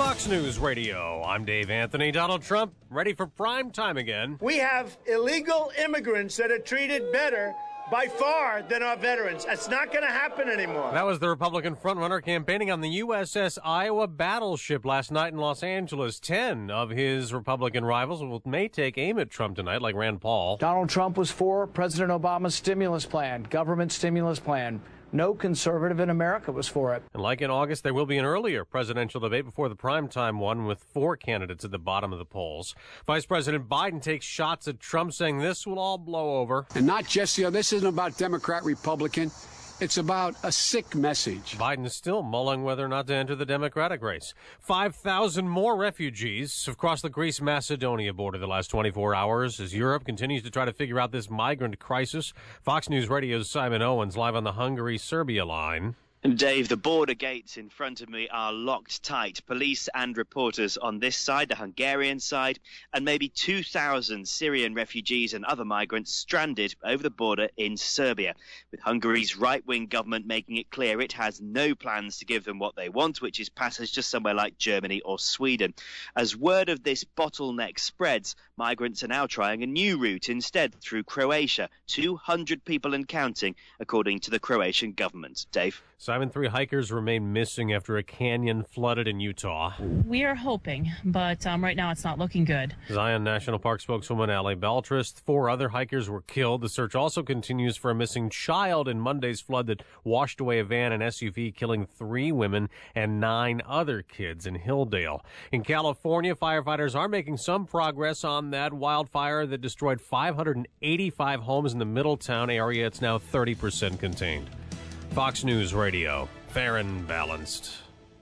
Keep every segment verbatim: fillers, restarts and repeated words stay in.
Fox News Radio. I'm Dave Anthony. Donald Trump ready for prime time again. We have illegal immigrants that are treated better by far than our veterans. That's not going to happen anymore. That was the Republican frontrunner campaigning on the U S S Iowa battleship last night in Los Angeles. Ten of his Republican rivals will, may take aim at Trump tonight, like Rand Paul. Donald Trump was for President Obama's stimulus plan, government stimulus plan. No conservative in America was for it. And like in August, there will be an earlier presidential debate before the primetime one with four candidates at the bottom of the polls. Vice President Biden takes shots at Trump, saying this will all blow over. And not just, you know, this isn't about Democrat, Republican. It's about a sick message. Biden is still mulling whether or not to enter the Democratic race. five thousand more refugees have crossed the Greece-Macedonia border the last twenty-four hours as Europe continues to try to figure out this migrant crisis. Fox News Radio's Simon Owens live on the Hungary-Serbia line. And Dave, the border gates in front of me are locked tight. Police and reporters on this side, the Hungarian side, and maybe two thousand Syrian refugees and other migrants stranded over the border in Serbia, with Hungary's right-wing government making it clear it has no plans to give them what they want, which is passage to somewhere like Germany or Sweden. As word of this bottleneck spreads, migrants are now trying a new route instead through Croatia, two hundred people and counting, according to the Croatian government. Dave? Simon, three hikers remain missing after a canyon flooded in Utah. We are hoping, but um, right now it's not looking good. Zion National Park spokeswoman Allie Beltrist. Four other hikers were killed. The search also continues for a missing child in Monday's flood that washed away a van and S U V, killing three women and nine other kids in Hilldale. In California, firefighters are making some progress on that wildfire that destroyed five hundred eighty-five homes in the Middletown area. It's now thirty percent contained. Fox News Radio, fair and balanced.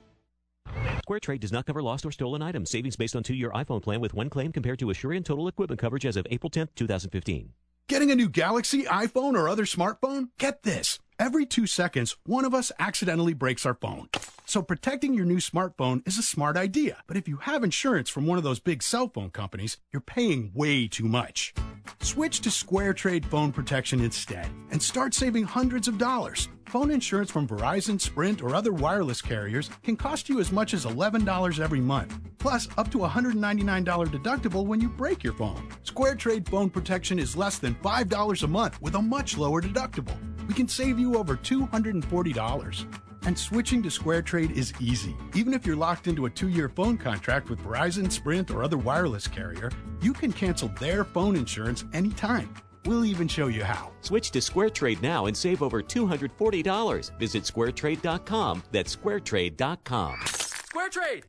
SquareTrade does not cover lost or stolen items. Savings based on two-year iPhone plan with one claim compared to Asurion total equipment coverage as of April tenth, twenty fifteen. Getting a new Galaxy, iPhone, or other smartphone? Get this. Every two seconds, one of us accidentally breaks our phone. So protecting your new smartphone is a smart idea. But if you have insurance from one of those big cell phone companies, you're paying way too much. Switch to SquareTrade Phone Protection instead and start saving hundreds of dollars. Phone insurance from Verizon, Sprint, or other wireless carriers can cost you as much as eleven dollars every month, plus up to a one hundred ninety-nine dollars deductible when you break your phone. SquareTrade Phone Protection is less than five dollars a month with a much lower deductible. We can save you over two hundred forty dollars. And switching to SquareTrade is easy. Even if you're locked into a two-year phone contract with Verizon, Sprint, or other wireless carrier, you can cancel their phone insurance anytime. We'll even show you how. Switch to SquareTrade now and save over two hundred forty dollars. Visit square trade dot com. That's square trade dot com. SquareTrade!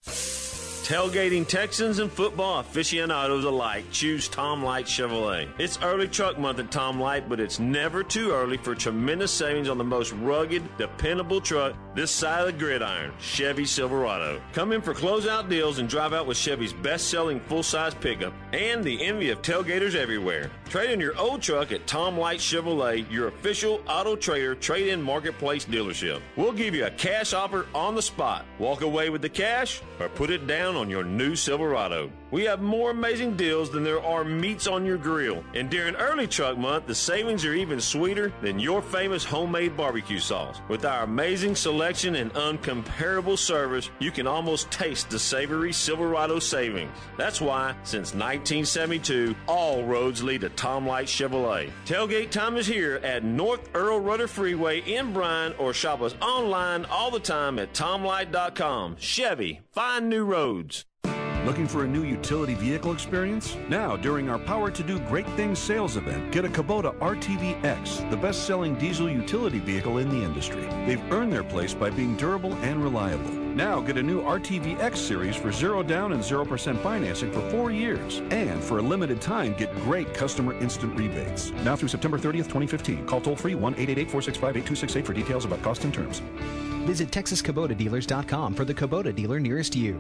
Tailgating Texans and football aficionados alike, choose Tom Light Chevrolet. It's early truck month at Tom Light, but it's never too early for tremendous savings on the most rugged, dependable truck this side of the gridiron, Chevy Silverado. Come in for closeout deals and drive out with Chevy's best-selling full-size pickup and the envy of tailgaters everywhere. Trade in your old truck at Tom Light Chevrolet, your official Auto Trader trade-in marketplace dealership. We'll give you a cash offer on the spot. Walk away with the cash or put it down on your new Silverado. We have more amazing deals than there are meats on your grill. And during early truck month, the savings are even sweeter than your famous homemade barbecue sauce. With our amazing selection and uncomparable service, you can almost taste the savory Silverado savings. That's why, since nineteen seventy-two, all roads lead to Tom Light Chevrolet. Tailgate time is here at North Earl Rudder Freeway in Bryan, or shop us online all the time at tom light dot com. Chevy, find new roads. Looking for a new utility vehicle experience? Now, during our Power to Do Great Things sales event, get a Kubota R T V X, the best-selling diesel utility vehicle in the industry. They've earned their place by being durable and reliable. Now, get a new R T V X series for zero down and zero percent financing for four years. And for a limited time, get great customer instant rebates. Now through September thirtieth, twenty fifteen. Call toll-free one eight eight eight, four six five, eight two six eight for details about cost and terms. Visit Texas Kubota Dealers dot com for the Kubota dealer nearest you.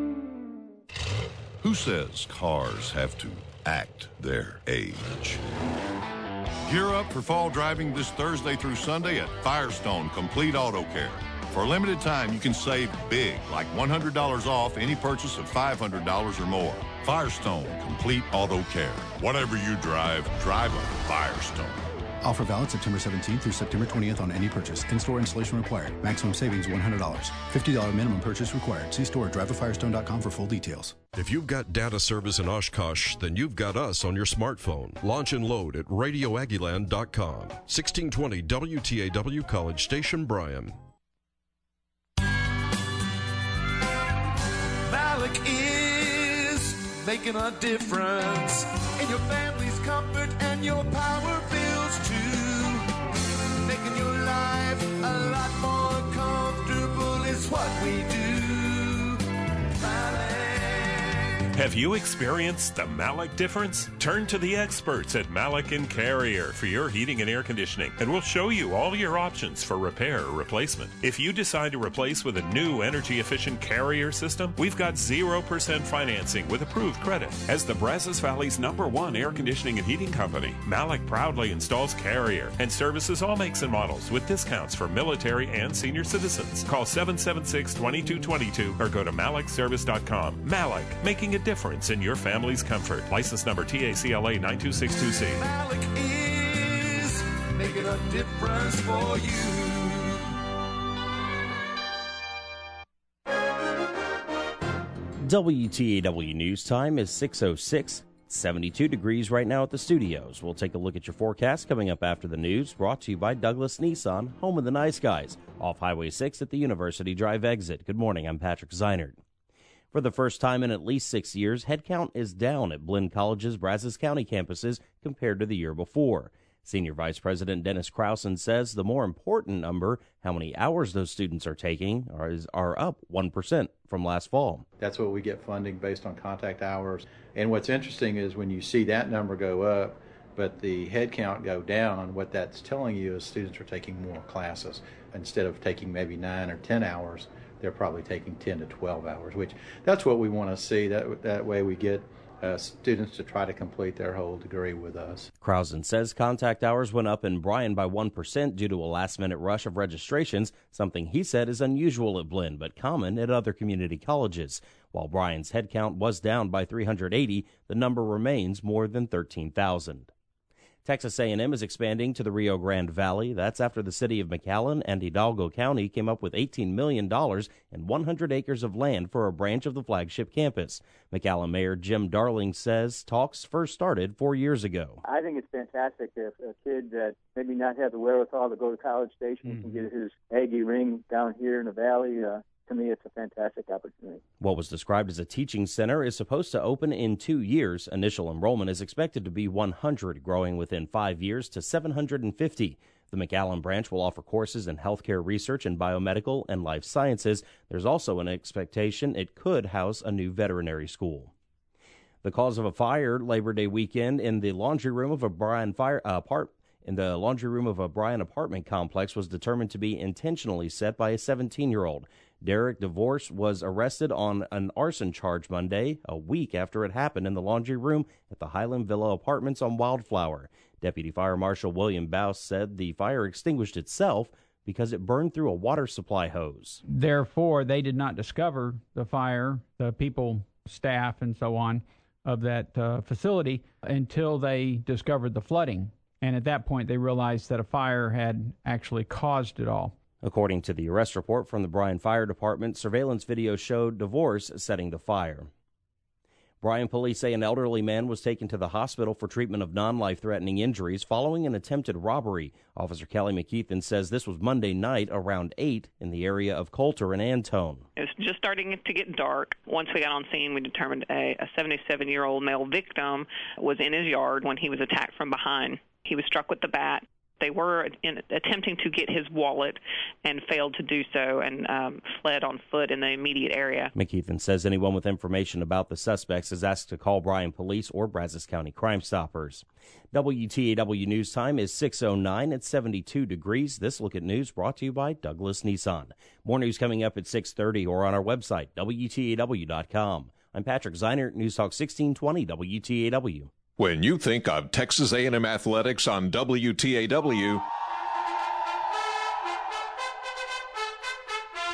Who says cars have to act their age? Gear up for fall driving this Thursday through Sunday at Firestone Complete Auto Care. For a limited time, you can save big, like one hundred dollars off any purchase of five hundred dollars or more. Firestone Complete Auto Care. Whatever you drive, drive a Firestone. Offer valid September seventeenth through September twentieth on any purchase. In-store installation required. Maximum savings one hundred dollars. fifty dollars minimum purchase required. See store at drive a firestone dot com for full details. If you've got data service in Oshkosh, then you've got us on your smartphone. Launch and load at radio aggieland dot com. sixteen twenty W T A W College Station, Bryan. Malik is making a difference in your family's comfort and your power bills too. Making your life a lot more comfortable is what we do. Malik. Have you experienced the Malik difference? Turn to the experts at Malik and Carrier for your heating and air conditioning, and we'll show you all your options for repair or replacement. If you decide to replace with a new energy-efficient Carrier system, we've got zero percent financing with approved credit. As the Brazos Valley's number one air conditioning and heating company, Malik proudly installs Carrier and services all makes and models with discounts for military and senior citizens. Call seven seven six, two two two two or go to malik service dot com. Malik, making a difference in your family's comfort. License number T A C L A nine two six two C. Malik is making a difference for you. W T A W News Time is six oh six, seventy-two degrees right now at the studios. We'll take a look at your forecast coming up after the news, brought to you by Douglas Nissan, home of the nice guys, off Highway six at the University Drive exit. Good morning, I'm Patrick Zeinert. For the first time in at least six years, headcount is down at Blinn College's Brazos County campuses compared to the year before. Senior Vice President Dennis Krausen says the more important number, how many hours those students are taking, are, is, are up one percent from last fall. That's what we get funding based on contact hours. And what's interesting is when you see that number go up, but the headcount go down, what that's telling you is students are taking more classes. Instead of taking maybe nine or ten hours, they're probably taking ten to twelve hours, which that's what we want to see. That that way we get uh, students to try to complete their whole degree with us. Krausen says contact hours went up in Bryan by one percent due to a last-minute rush of registrations, something he said is unusual at Blinn but common at other community colleges. While Bryan's headcount was down by three hundred eighty, the number remains more than thirteen thousand. Texas A and M is expanding to the Rio Grande Valley. That's after the city of McAllen and Hidalgo County came up with eighteen million dollars and one hundred acres of land for a branch of the flagship campus. McAllen Mayor Jim Darling says talks first started four years ago. I think it's fantastic if a kid that maybe not have the wherewithal to go to College Station mm-hmm. can get his Aggie ring down here in the valley. Uh, To me, it's a fantastic opportunity. What was described as a teaching center is supposed to open in two years. Initial enrollment is expected to be one hundred, growing within five years to seven hundred fifty. The McAllen branch will offer courses in healthcare research and biomedical and life sciences. There's also an expectation it could house a new veterinary school. The cause of a fire Labor Day weekend in the laundry room of a Bryan fire uh, part. In the laundry room of a Bryan apartment complex was determined to be intentionally set by a seventeen-year-old. Derek DeVorce was arrested on an arson charge Monday, a week after it happened in the laundry room at the Highland Villa Apartments on Wildflower. Deputy Fire Marshal William Bouse said the fire extinguished itself because it burned through a water supply hose. Therefore, they did not discover the fire, the people, staff, and so on of that uh, facility until they discovered the flooding. And at that point, they realized that a fire had actually caused it all. According to the arrest report from the Bryan Fire Department, surveillance video showed DeVorce setting the fire. Bryan police say an elderly man was taken to the hospital for treatment of non-life-threatening injuries following an attempted robbery. Officer Kelly McKeithen says this was Monday night around eight in the area of Coulter and Antone. It was just starting to get dark. Once we got on scene, we determined a, a seventy-seven-year-old male victim was in his yard when he was attacked from behind. He was struck with the bat. They were in, attempting to get his wallet and failed to do so and um, fled on foot in the immediate area. McKeithen says anyone with information about the suspects is asked to call Bryan Police or Brazos County Crime Stoppers. W T A W News Time is six oh nine at seventy-two degrees. This Look at News brought to you by Douglas Nissan. More news coming up at six thirty or on our website, W T A W dot com. I'm Patrick Zeinert, News Talk sixteen twenty W T A W. When you think of Texas A and M athletics on W T A W,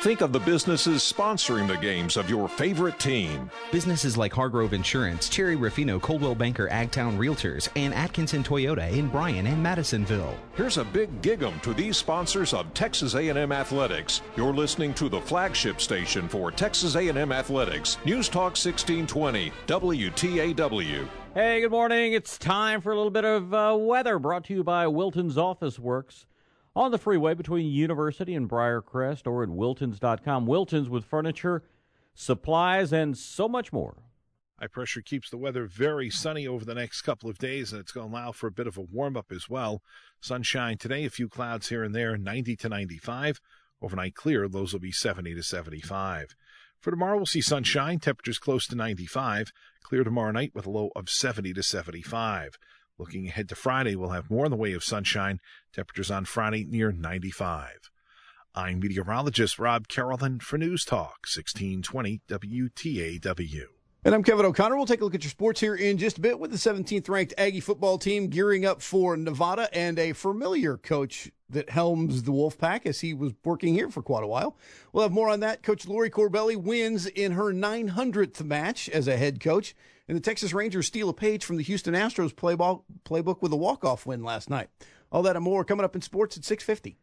Think of the businesses sponsoring the games of your favorite team. Businesses like Hargrove Insurance, Cherry Ruffino, Coldwell Banker, Agtown Realtors, and Atkinson Toyota in Bryan and Madisonville. Here's a big gig-em to these sponsors of Texas A and M Athletics. You're listening to the flagship station for Texas A and M Athletics, News Talk sixteen twenty, W T A W. Hey, good morning. It's time for a little bit of uh, weather brought to you by Wilton's Office Works on the freeway between University and Briarcrest, or at wiltons dot com. Wiltons, with furniture, supplies, and so much more. High pressure keeps the weather very sunny over the next couple of days, and it's going to allow for a bit of a warm-up as well. Sunshine today, a few clouds here and there, ninety to ninety-five. Overnight clear, lows will be seventy to seventy-five. For tomorrow, we'll see sunshine, temperatures close to ninety-five. Clear tomorrow night with a low of seventy to seventy-five. Looking ahead to Friday, we'll have more in the way of sunshine. Temperatures on Friday near ninety-five. I'm meteorologist Rob Carolyn for News Talk sixteen twenty W T A W. And I'm Kevin O'Connor. We'll take a look at your sports here in just a bit with the seventeenth ranked Aggie football team gearing up for Nevada, and a familiar coach that helms the Wolfpack as he was working here for quite a while. We'll have more on that. Coach Lori Corbelli wins in her nine hundredth match as a head coach, and the Texas Rangers steal a page from the Houston Astros playball, playbook with a walk-off win last night. All that and more coming up in sports at six fifty.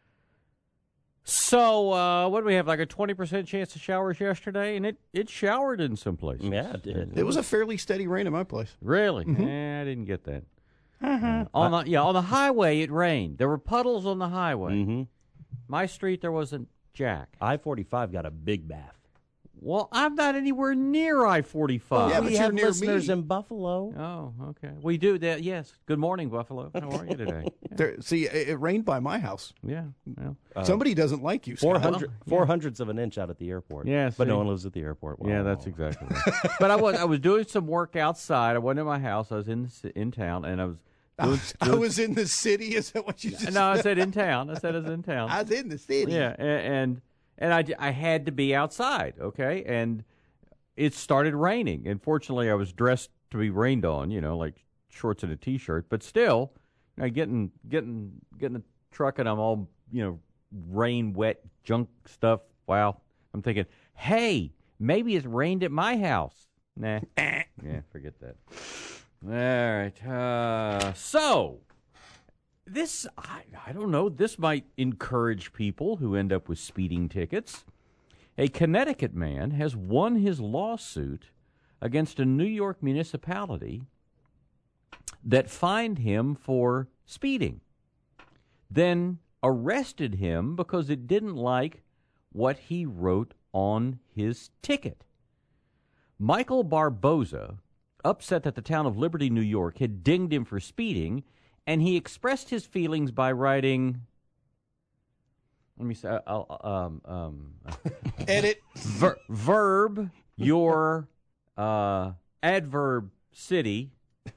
So, uh, what do we have, like a twenty percent chance of showers yesterday? And it, it showered in some places. Yeah, it did. It was a fairly steady rain in my place. Really? Mm-hmm. Eh, I didn't get that. Uh, on the yeah, on the highway, it rained. There were puddles on the highway. Mm-hmm. My street, there wasn't jack. I forty-five got a big bath. Well, I'm not anywhere near I forty-five. Yeah, we but you're have near listeners me. in Buffalo. Oh, okay. We do that, yes. Good morning, Buffalo. How are you today? Yeah. There, see, it, it rained by my house. Yeah. Well, Uh, Somebody doesn't like you, Four Scott. hundred, Well, yeah. four hundredths of an inch out at the airport. Yeah, but see. no one lives at the airport. Wow. Yeah, that's exactly right. But I was I was doing some work outside. I wasn't in my house. I was in the, ci- in town, and I was. Doing, I doing, was in the city. Is that what you just No, I said? said in town. I said I was in town. I was in the city. Yeah, and and, and I, I had to be outside, okay? And it started raining. And fortunately, I was dressed to be rained on, you know, like shorts and a T-shirt. But still, you know, getting getting getting the truck and I'm all, you know, rain wet junk stuff. Wow. I'm thinking, hey, maybe it's rained at my house. Nah. Yeah, forget that. All right. Uh, so, this, I, I don't know, this might encourage people who end up with speeding tickets. A Connecticut man has won his lawsuit against a New York municipality that fined him for speeding, then arrested him because it didn't like what he wrote on his ticket. Michael Barboza, upset that the town of Liberty, New York, had dinged him for speeding, and he expressed his feelings by writing, let me say, I'll, um, um, Edit. ver- verb, your uh, adverb city,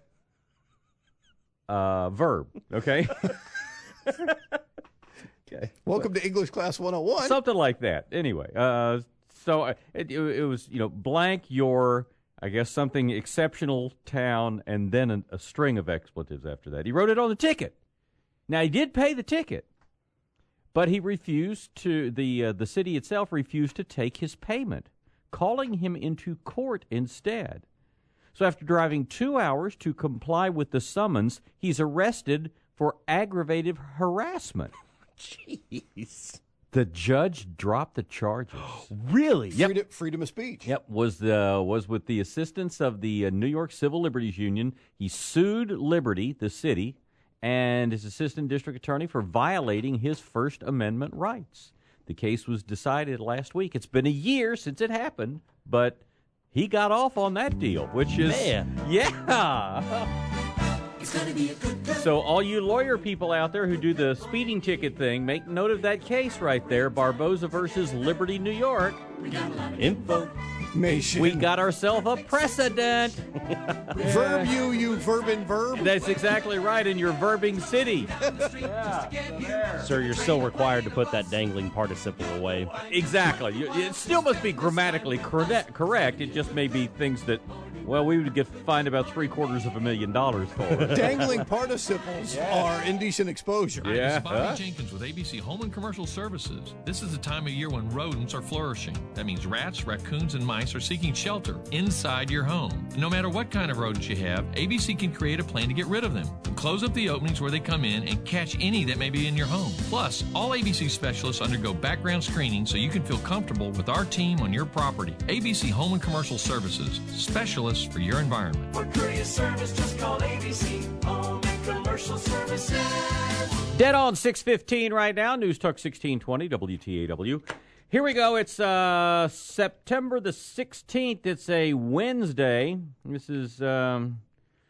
uh, verb, okay? Okay. Welcome to English Class one oh one. Something like that. Anyway, uh, so uh, it, it, it was, you know, blank your, I guess, something exceptional town, and then a, a string of expletives after that. He wrote it on the ticket. Now, he did pay the ticket, but he refused to, the, uh, the city itself refused to take his payment, calling him into court instead. So after driving two hours to comply with the summons, he's arrested for aggravated harassment. Jeez. The judge dropped the charges. Really? Yep. Freedom, freedom of speech. Yep, was the was with the assistance of the uh, New York Civil Liberties Union. He sued Liberty, the city, and his assistant district attorney for violating his First Amendment rights. The case was decided last week. It's been a year since it happened, but he got off on that deal, which is Man. yeah. It's gonna be a good day. So all you lawyer people out there who do the speeding ticket thing, make note of that case right there, Barboza versus Liberty, New York. We got a lot of Info. Nation. We got ourselves a precedent. Verb you, you verbing verb. That's exactly right, in your verbing city. Sir, you're still required to put that dangling participle away. Exactly. You- It still must be grammatically correct. correct. It just may be things that, well, we would get fined about three quarters of a million dollars for. Dangling participles are indecent exposure. Hi, this is Bobby Jenkins with A B C Home and Commercial Services. This is the time of year when rodents are flourishing. That means rats, raccoons, and mice are seeking shelter inside your home. No matter what kind of rodents you have, A B C can create a plan to get rid of them. Close up the openings where they come in and catch any that may be in your home. Plus, all A B C specialists undergo background screening so you can feel comfortable with our team on your property. A B C Home and Commercial Services, specialists for your environment. For courier service, just call A B C Home and Commercial Services. Dead on six fifteen right now. News Talk sixteen twenty, W T A W. Here we go. It's uh, September the sixteenth. It's a Wednesday. This is um,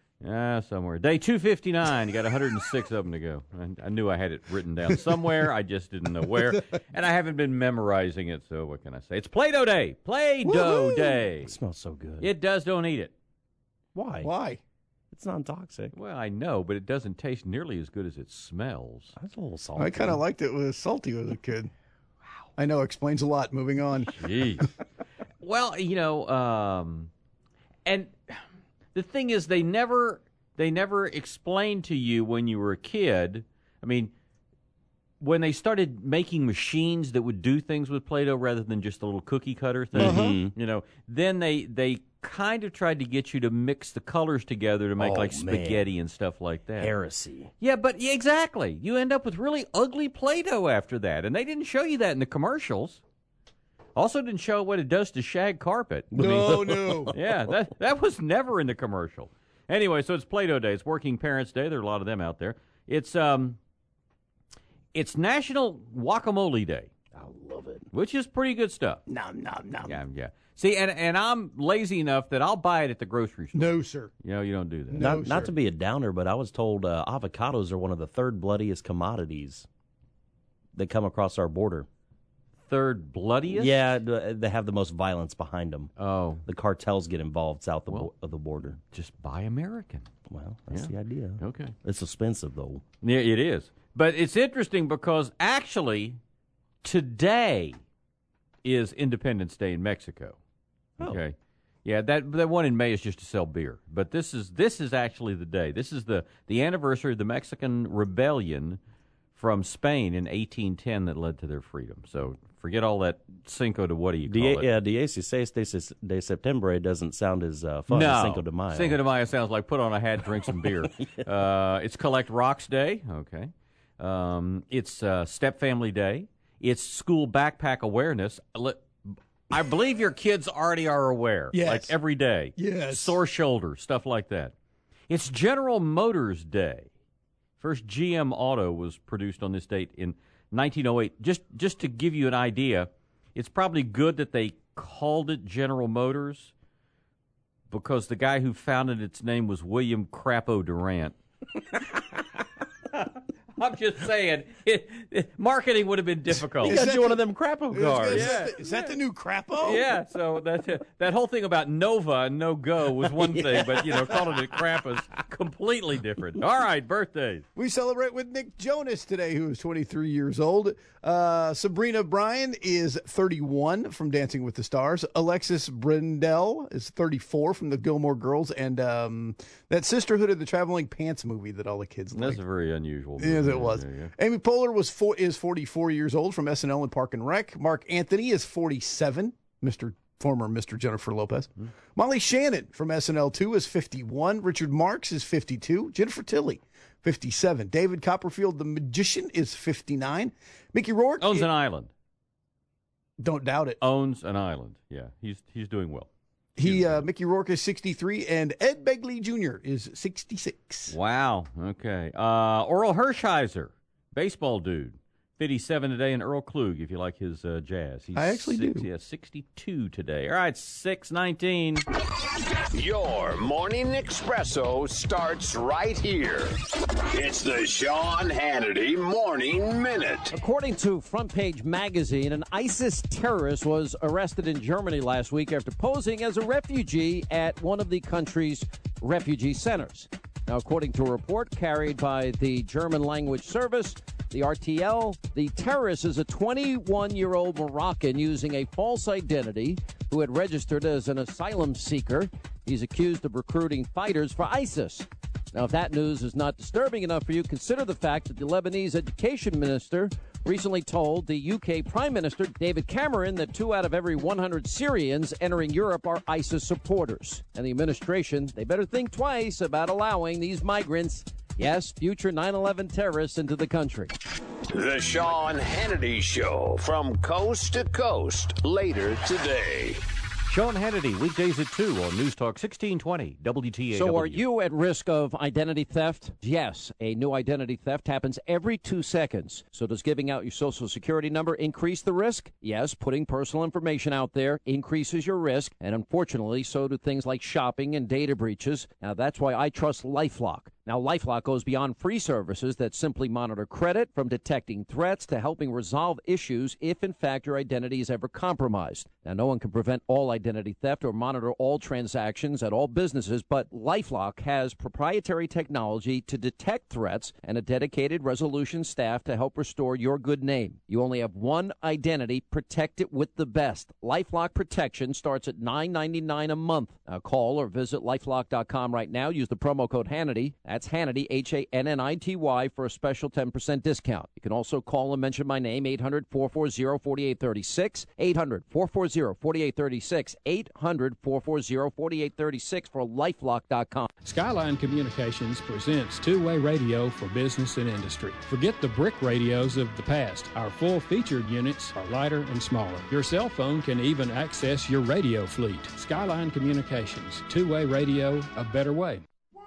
uh, somewhere. Day two fifty-nine. You got one hundred six of them to go. I, I knew I had it written down somewhere. I just didn't know where. And I haven't been memorizing it, so what can I say? It's Play-Doh Day. Play-Doh Day. It smells so good. It does. Don't eat it. Why? Why? It's non-toxic. Well, I know, but it doesn't taste nearly as good as it smells. That's a little salty. I kind of liked it. It was salty as a kid. Wow. I know. Explains a lot. Moving on. Jeez. Well, you know, um, and the thing is, they never they never explained to you when you were a kid. I mean, when they started making machines that would do things with Play-Doh rather than just a little cookie cutter thing, Uh-huh. you know, then they they kind of tried to get you to mix the colors together to make Oh, like man. spaghetti and stuff like that. Heresy. Yeah, but yeah, exactly. You end up with really ugly Play-Doh after that, and they didn't show you that in the commercials. Also didn't show what it does to shag carpet. No, no. Yeah, that that was never in the commercial. Anyway, so it's Play-Doh Day. It's Working Parents Day. There are a lot of them out there. It's um, it's National Guacamole Day. I love it. Which is pretty good stuff. Nom, nom, nom. Yeah, yeah. See, and and I'm lazy enough that I'll buy it at the grocery store. No, sir. You know, you don't do that. No, not, sir. not to be a downer, but I was told uh, avocados are one of the third bloodiest commodities that come across our border. Third bloodiest? Yeah, d- they have the most violence behind them. Oh. The cartels get involved south of, Well, bo- of the border. Just buy American. Well, that's Yeah. the idea. Okay. It's expensive, though. Yeah, it is. But it's interesting because actually today is Independence Day in Mexico. Okay. Yeah, that that one in May is just to sell beer. But this is this is actually the day. This is the, the anniversary of the Mexican rebellion from Spain in eighteen ten that led to their freedom. So forget all that Cinco de what do you call Die- it? yeah, dieciséis de, de septiembre doesn't sound as uh, fun no. as Cinco de Mayo. Cinco de Mayo sounds like put on a hat, drink some beer. uh, it's Collect Rocks Day. Okay. Um, it's uh, Step Family Day. It's School Backpack Awareness. Le- I believe your kids already are aware. Yes. Like every day. Yes. Sore shoulder, stuff like that. It's General Motors Day. First G M Auto was produced on this date in nineteen oh eight. Just just to give you an idea, it's probably good that they called it General Motors because the guy who founded its name was William Crapo Durant. I'm just saying, it, it, marketing would have been difficult. He got you one of them Crapo Is, cars. is that the, is that the new Crapo? Yeah, so that that whole thing about Nova and no go was one thing, but you know, calling it crap is completely different. All right, birthdays. We celebrate with Nick Jonas today, who is twenty-three years old. Uh, Sabrina Bryan is thirty-one from Dancing with the Stars. Alexis Brendel is thirty-four from the Gilmore Girls, and um, that Sisterhood of the Traveling Pants movie that all the kids like. That's a very unusual movie. Yes, it was. Yeah, yeah. Amy Poehler was four, is forty-four years old from S N L and Park and Rec. Mark Anthony is forty-seven, Mister former Mister Jennifer Lopez. Mm-hmm. Molly Shannon from S N L two is fifty-one. Richard Marx is fifty-two. Jennifer Tilly, fifty-seven. David Copperfield, the magician, is fifty-nine. Mickey Rourke Owns i- an island. Don't doubt it. Owns an island. Yeah, he's he's doing well. He uh, Mickey Rourke is sixty-three, and Ed Begley Junior is sixty-six. Wow. Okay. Uh, Oral Hershiser, baseball dude, fifty-seven today, and Earl Klug, if you like his uh, jazz. He's I actually six, do. Yeah, sixty-two today. All right, six nineteen. Your morning espresso starts right here. It's the Sean Hannity Morning Minute. According to Front Page Magazine, an ISIS terrorist was arrested in Germany last week after posing as a refugee at one of the country's refugee centers. Now, according to a report carried by the German language service, the R T L, the terrorist is a twenty-one-year-old Moroccan using a false identity who had registered as an asylum seeker. He's accused of recruiting fighters for ISIS. Now, if that news is not disturbing enough for you, consider the fact that the Lebanese education minister recently told the U K Prime Minister David Cameron that two out of every one hundred Syrians entering Europe are ISIS supporters. And the administration, they better think twice about allowing these migrants, yes, future nine eleven terrorists, into the country. The Sean Hannity Show from coast to coast later today. Sean Hannity, weekdays at two on News Talk sixteen twenty W T A W. So are you at risk of identity theft? Yes, a new identity theft happens every two seconds. So does giving out your social security number increase the risk? Yes, putting personal information out there increases your risk. And unfortunately, so do things like shopping and data breaches. Now, that's why I trust LifeLock. Now, LifeLock goes beyond free services that simply monitor credit, from detecting threats to helping resolve issues if, in fact, your identity is ever compromised. Now, no one can prevent all identity theft or monitor all transactions at all businesses, but LifeLock has proprietary technology to detect threats and a dedicated resolution staff to help restore your good name. You only have one identity. Protect it with the best. LifeLock protection starts at nine ninety-nine a month. Now, call or visit lifelock dot com right now. Use the promo code Hannity. That's Hannity, H A N N I T Y, for a special ten percent discount. You can also call and mention my name, eight hundred, four four zero, four eight three six, eight hundred, four four zero, four eight three six, eight hundred, four four zero, four eight three six for lifelock dot com. Skyline Communications presents two-way radio for business and industry. Forget the brick radios of the past. Our full-featured units are lighter and smaller. Your cell phone can even access your radio fleet. Skyline Communications, two-way radio, a better way.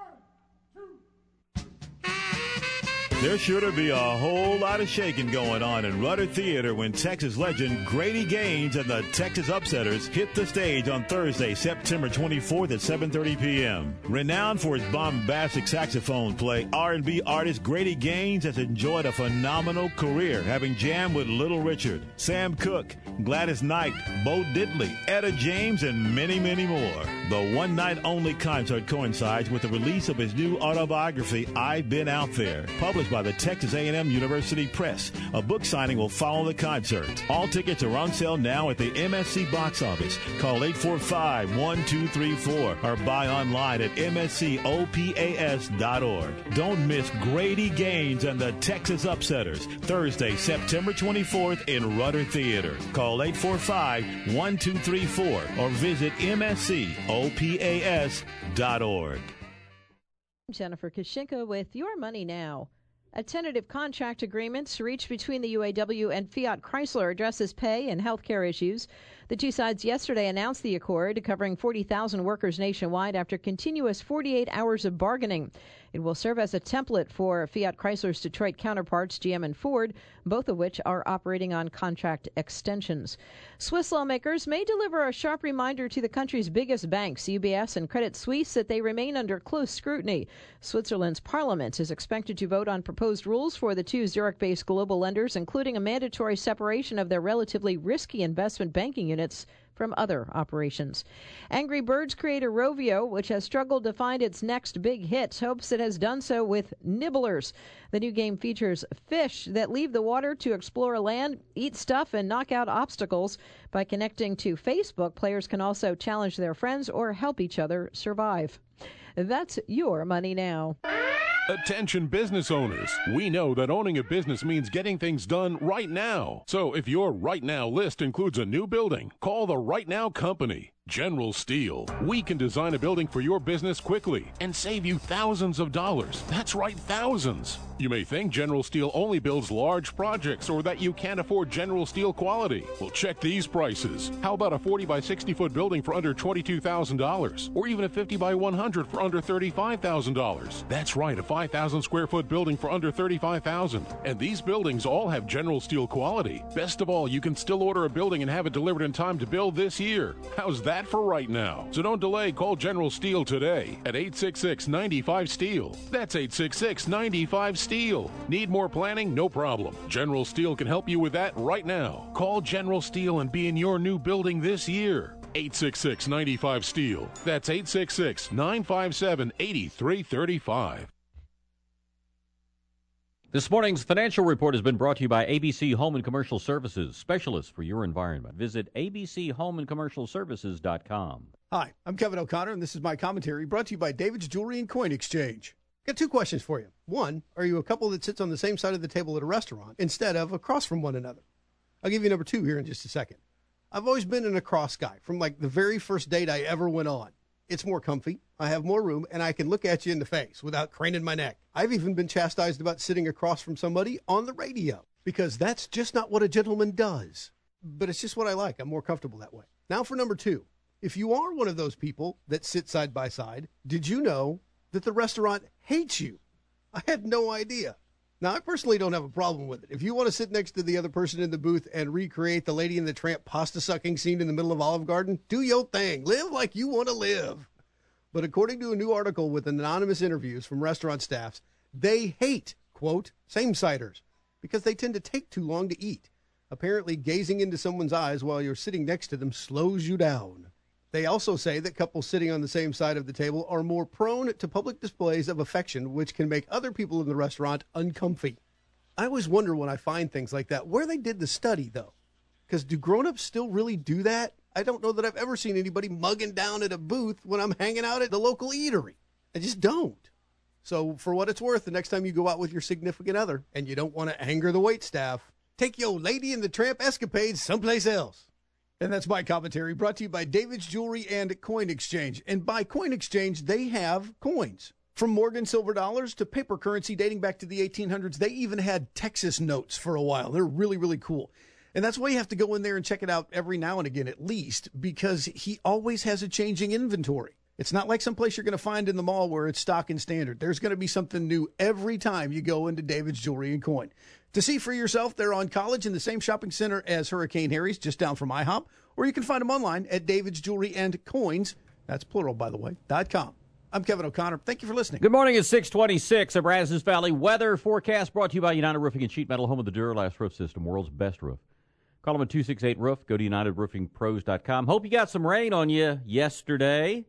There's sure to be a whole lot of shaking going on in Rudder Theater when Texas legend Grady Gaines and the Texas Upsetters hit the stage on Thursday, September twenty-fourth at seven thirty p.m. Renowned for his bombastic saxophone play, R and B artist Grady Gaines has enjoyed a phenomenal career, having jammed with Little Richard, Sam Cooke, Gladys Knight, Bo Diddley, Etta James, and many, many more. The one-night-only concert coincides with the release of his new autobiography, I've Been Out There, published by the Texas A and M University Press. A book signing will follow the concert. All tickets are on sale now at the M S C box office. Call eight four five, one two three four or buy online at M S C O P A S dot org. Don't miss Grady Gaines and the Texas Upsetters, Thursday, September twenty-fourth in Rudder Theater. Call eight four five, one two three four or visit M S C O P A S dot org. Jennifer Kashinka with Your Money Now. A tentative contract agreement reached between the U A W and Fiat Chrysler addresses pay and health care issues. The two sides yesterday announced the accord, covering forty thousand workers nationwide after continuous forty-eight hours of bargaining. It will serve as a template for Fiat Chrysler's Detroit counterparts, G M and Ford, both of which are operating on contract extensions. Swiss lawmakers may deliver a sharp reminder to the country's biggest banks, U B S and Credit Suisse, that they remain under close scrutiny. Switzerland's parliament is expected to vote on proposed rules for the two Zurich-based global lenders, including a mandatory separation of their relatively risky investment banking units from other operations. Angry Birds creator Rovio, which has struggled to find its next big hit, hopes it has done so with Nibblers. The new game features fish that leave the water to explore land, eat stuff, and knock out obstacles. By connecting to Facebook, players can also challenge their friends or help each other survive. That's Your Money Now. Attention business owners. We know that owning a business means getting things done right now. So if your right now list includes a new building, call the Right Now Company. General Steel. We can design a building for your business quickly and save you thousands of dollars. That's right, thousands. You may think General Steel only builds large projects or that you can't afford General Steel quality. Well, check these prices. How about a forty by sixty foot building for under twenty-two thousand dollars? Or even a fifty by one hundred for under thirty-five thousand dollars? That's right, a five thousand square foot building for under thirty-five thousand dollars. And these buildings all have General Steel quality. Best of all, you can still order a building and have it delivered in time to build this year. How's that for right now? So don't delay. Call General Steel today at eight six six, nine five, STEEL. That's eight six six, nine five, STEEL. Need more planning? No problem. General Steel can help you with that right now. Call General Steel and be in your new building this year. eight six six, nine five, STEEL. That's eight six six, nine five seven, eight three three five. This morning's financial report has been brought to you by A B C Home and Commercial Services, specialists for your environment. Visit A B C home and commercial services dot com. Hi, I'm Kevin O'Connor, and this is my commentary brought to you by David's Jewelry and Coin Exchange. Got two questions for you. One, are you a couple that sits on the same side of the table at a restaurant instead of across from one another? I'll give you number two here in just a second. I've always been an across guy from like the very first date I ever went on. It's more comfy, I have more room, and I can look at you in the face without craning my neck. I've even been chastised about sitting across from somebody on the radio because that's just not what a gentleman does. But it's just what I like. I'm more comfortable that way. Now for number two. If you are one of those people that sit side by side, did you know that the restaurant hates you? I had no idea. Now, I personally don't have a problem with it. If you want to sit next to the other person in the booth and recreate the Lady and the Tramp pasta-sucking scene in the middle of Olive Garden, do your thing. Live like you want to live. But according to a new article with anonymous interviews from restaurant staffs, they hate, quote, same-siders because they tend to take too long to eat. Apparently, gazing into someone's eyes while you're sitting next to them slows you down. They also say that couples sitting on the same side of the table are more prone to public displays of affection, which can make other people in the restaurant uncomfy. I always wonder when I find things like that, where they did the study, though. Because do grown-ups still really do that? I don't know that I've ever seen anybody mugging down at a booth when I'm hanging out at the local eatery. I just don't. So for what it's worth, the next time you go out with your significant other and you don't want to anger the wait staff, take your Lady and the Tramp escapades someplace else. And that's my commentary brought to you by David's Jewelry and Coin Exchange. And by Coin Exchange, they have coins. From Morgan silver dollars to paper currency dating back to the eighteen hundreds, they even had Texas notes for a while. They're really, really cool. And that's why you have to go in there and check it out every now and again at least, because he always has a changing inventory. It's not like someplace you're going to find in the mall where it's stock and standard. There's going to be something new every time you go into David's Jewelry and Coin. To see for yourself, they're on College in the same shopping center as Hurricane Harry's, just down from IHOP, or you can find them online at David's Jewelry and Coins, that's plural, by the way, dot com. I'm Kevin O'Connor. Thank you for listening. Good morning. It's six twenty-six. A Brazos Valley weather forecast brought to you by United Roofing and Sheet Metal, home of the Duralast roof system, world's best roof. Call them at two six eight roof. Go to united roofing pros dot com. Hope you got some rain on you yesterday.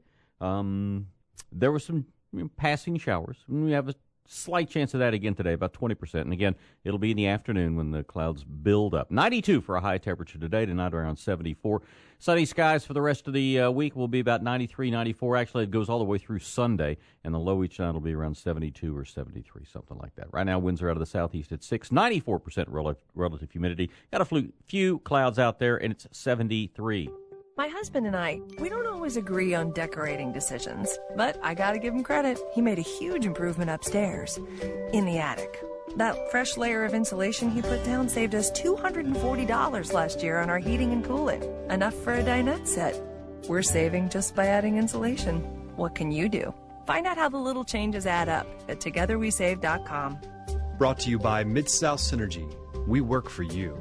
Um, there were some you know, passing showers. We have a slight chance of that again today, about twenty percent. And again, it'll be in the afternoon when the clouds build up. ninety-two for a high temperature today, tonight around seventy-four. Sunny skies for the rest of the uh, week will be about ninety-three, ninety-four. Actually, it goes all the way through Sunday, and the low each night will be around seventy-two or seventy-three, something like that. Right now, winds are out of the southeast at six, ninety-four percent rel- relative humidity. Got a few, few clouds out there, and it's seventy-three. My husband and I, we don't always agree on decorating decisions, but I gotta give him credit. He made a huge improvement upstairs, in the attic. That fresh layer of insulation he put down saved us two hundred forty dollars last year on our heating and cooling. Enough for a dinette set. We're saving just by adding insulation. What can you do? Find out how the little changes add up at together we save dot com. Brought to you by Mid-South Synergy. We work for you.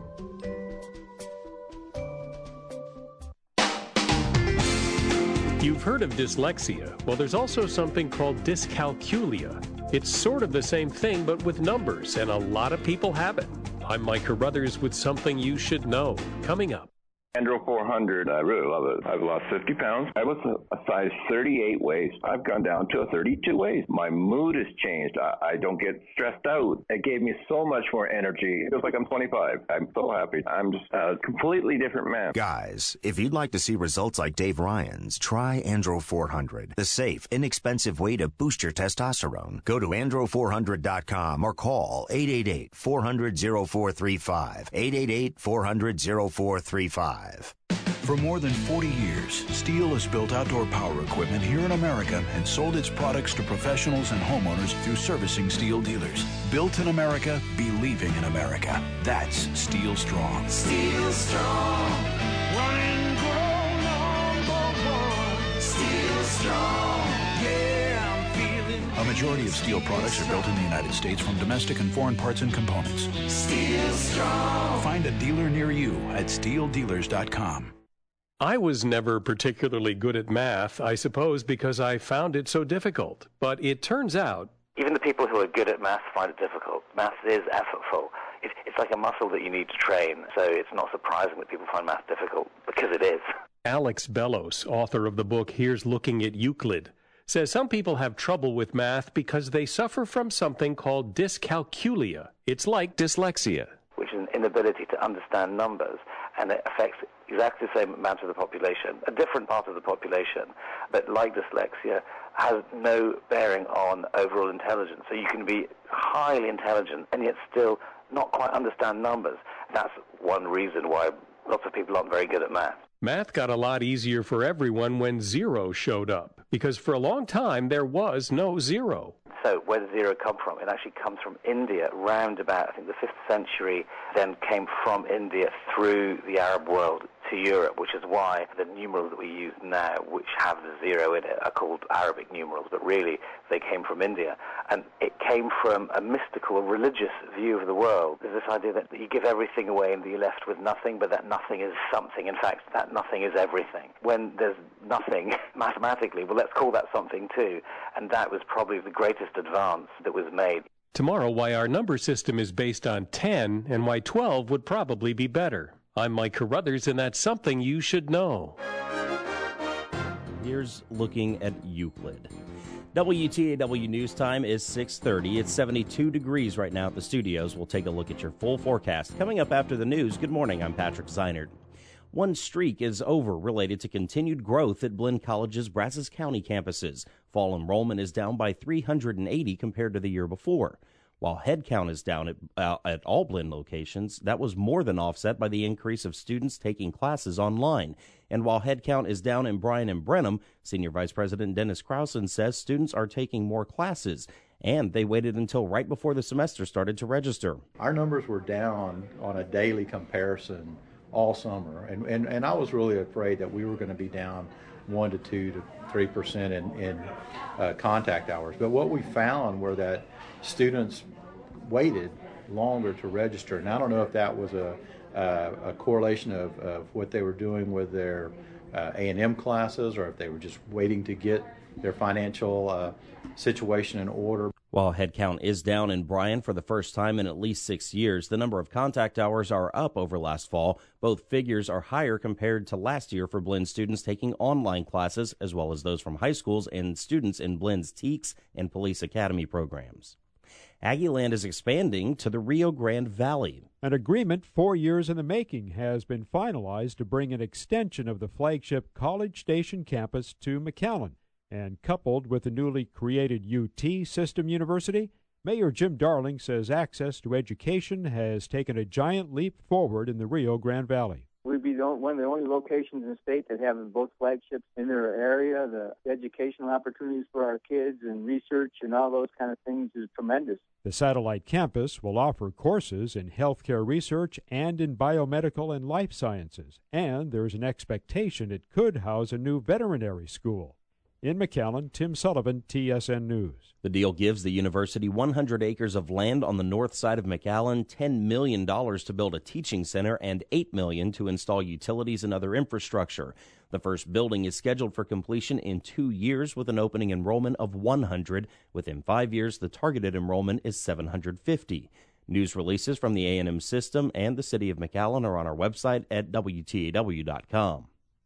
You've heard of dyslexia. Well, there's also something called dyscalculia. It's sort of the same thing, but with numbers, and a lot of people have it. I'm Mike Carruthers with something you should know. Coming up. Andro four hundred, I really love it. I've lost fifty pounds. I was a, a size thirty-eight waist. I've gone down to a thirty-two waist. My mood has changed. I, I don't get stressed out. It gave me so much more energy. It feels like I'm twenty-five. I'm so happy. I'm just a completely different man. Guys, if you'd like to see results like Dave Ryan's, try Andro four hundred, the safe, inexpensive way to boost your testosterone. Go to andro four hundred dot com or call eight eight eight, four hundred, oh four three five, eight eight eight, four hundred, oh four three five. For more than forty years, Steel has built outdoor power equipment here in America and sold its products to professionals and homeowners through servicing Steel dealers. Built in America, believing in America. That's Steel Strong. Steel Strong. Run and grow number one. Steel Strong. Yeah, I'm feeling. A majority of Steel products are built in the United States from domestic and foreign parts and components. Steel Strong. Find a dealer near you at steel dealers dot com. I was never particularly good at math, I suppose because I found it so difficult. But it turns out... Even the people who are good at math find it difficult. Math is effortful. It, it's like a muscle that you need to train, so it's not surprising that people find math difficult, because it is. Alex Bellos, author of the book Here's Looking at Euclid, says some people have trouble with math because they suffer from something called dyscalculia. It's like dyslexia. Which is an inability to understand numbers, and it affects exactly the same amount of the population, a different part of the population, but like dyslexia, has no bearing on overall intelligence. So you can be highly intelligent and yet still not quite understand numbers. That's one reason why lots of people aren't very good at math. Math got a lot easier for everyone when zero showed up, because for a long time there was no zero. So where does zero come from? It actually comes from India, round about, I think, the fifth century, then came from India through the Arab world to Europe, which is why the numerals that we use now, which have the zero in it, are called Arabic numerals, but really they came from India. And it came from a mystical, religious view of the world. There's this idea that you give everything away and you're left with nothing, but that nothing is something. In fact, that nothing is everything. When there's nothing, mathematically, well, let's call that something too. And that was probably the greatest advance that was made. Tomorrow, why our number system is based on ten and why twelve would probably be better. I'm Mike Carruthers, and that's something you should know. Here's Looking at Euclid. W T A W News Time is six thirty. It's seventy-two degrees right now at the studios. We'll take a look at your full forecast. Coming up after the news, good morning, I'm Patrick Zeinert. One streak is over related to continued growth at Blinn College's Brazos County campuses. Fall enrollment is down by three hundred eighty compared to the year before. While headcount is down at, uh, at all Blinn locations, that was more than offset by the increase of students taking classes online. And while headcount is down in Bryan and Brenham, Senior Vice President Dennis Krausen says students are taking more classes, and they waited until right before the semester started to register. Our numbers were down on a daily comparison all summer, and, and, and I was really afraid that we were going to be down one to two to three percent in, in uh, contact hours. But what we found were that students waited longer to register, and I don't know if that was a uh, a correlation of, of what they were doing with their uh, A and M classes, or if they were just waiting to get their financial uh, situation in order. While headcount is down in Bryan for the first time in at least six years, the number of contact hours are up over last fall. Both figures are higher compared to last year for Blinn students taking online classes, as well as those from high schools and students in Blinn's Teaks and Police Academy programs. Aggieland is expanding to the Rio Grande Valley. An agreement four years in the making has been finalized to bring an extension of the flagship College Station campus to McAllen. And coupled with the newly created U T System University, Mayor Jim Darling says access to education has taken a giant leap forward in the Rio Grande Valley. We'd be the only, one of the only locations in the state that have both flagships in their area. The educational opportunities for our kids and research and all those kind of things is tremendous. The satellite campus will offer courses in healthcare research and in biomedical and life sciences, and there's an expectation it could house a new veterinary school. In McAllen, Tim Sullivan, T S N News. The deal gives the university one hundred acres of land on the north side of McAllen, ten million dollars to build a teaching center, and eight million dollars to install utilities and other infrastructure. The first building is scheduled for completion in two years with an opening enrollment of one hundred. Within five years, the targeted enrollment is seven hundred fifty. News releases from the A and M system and the city of McAllen are on our website at W T A W dot com.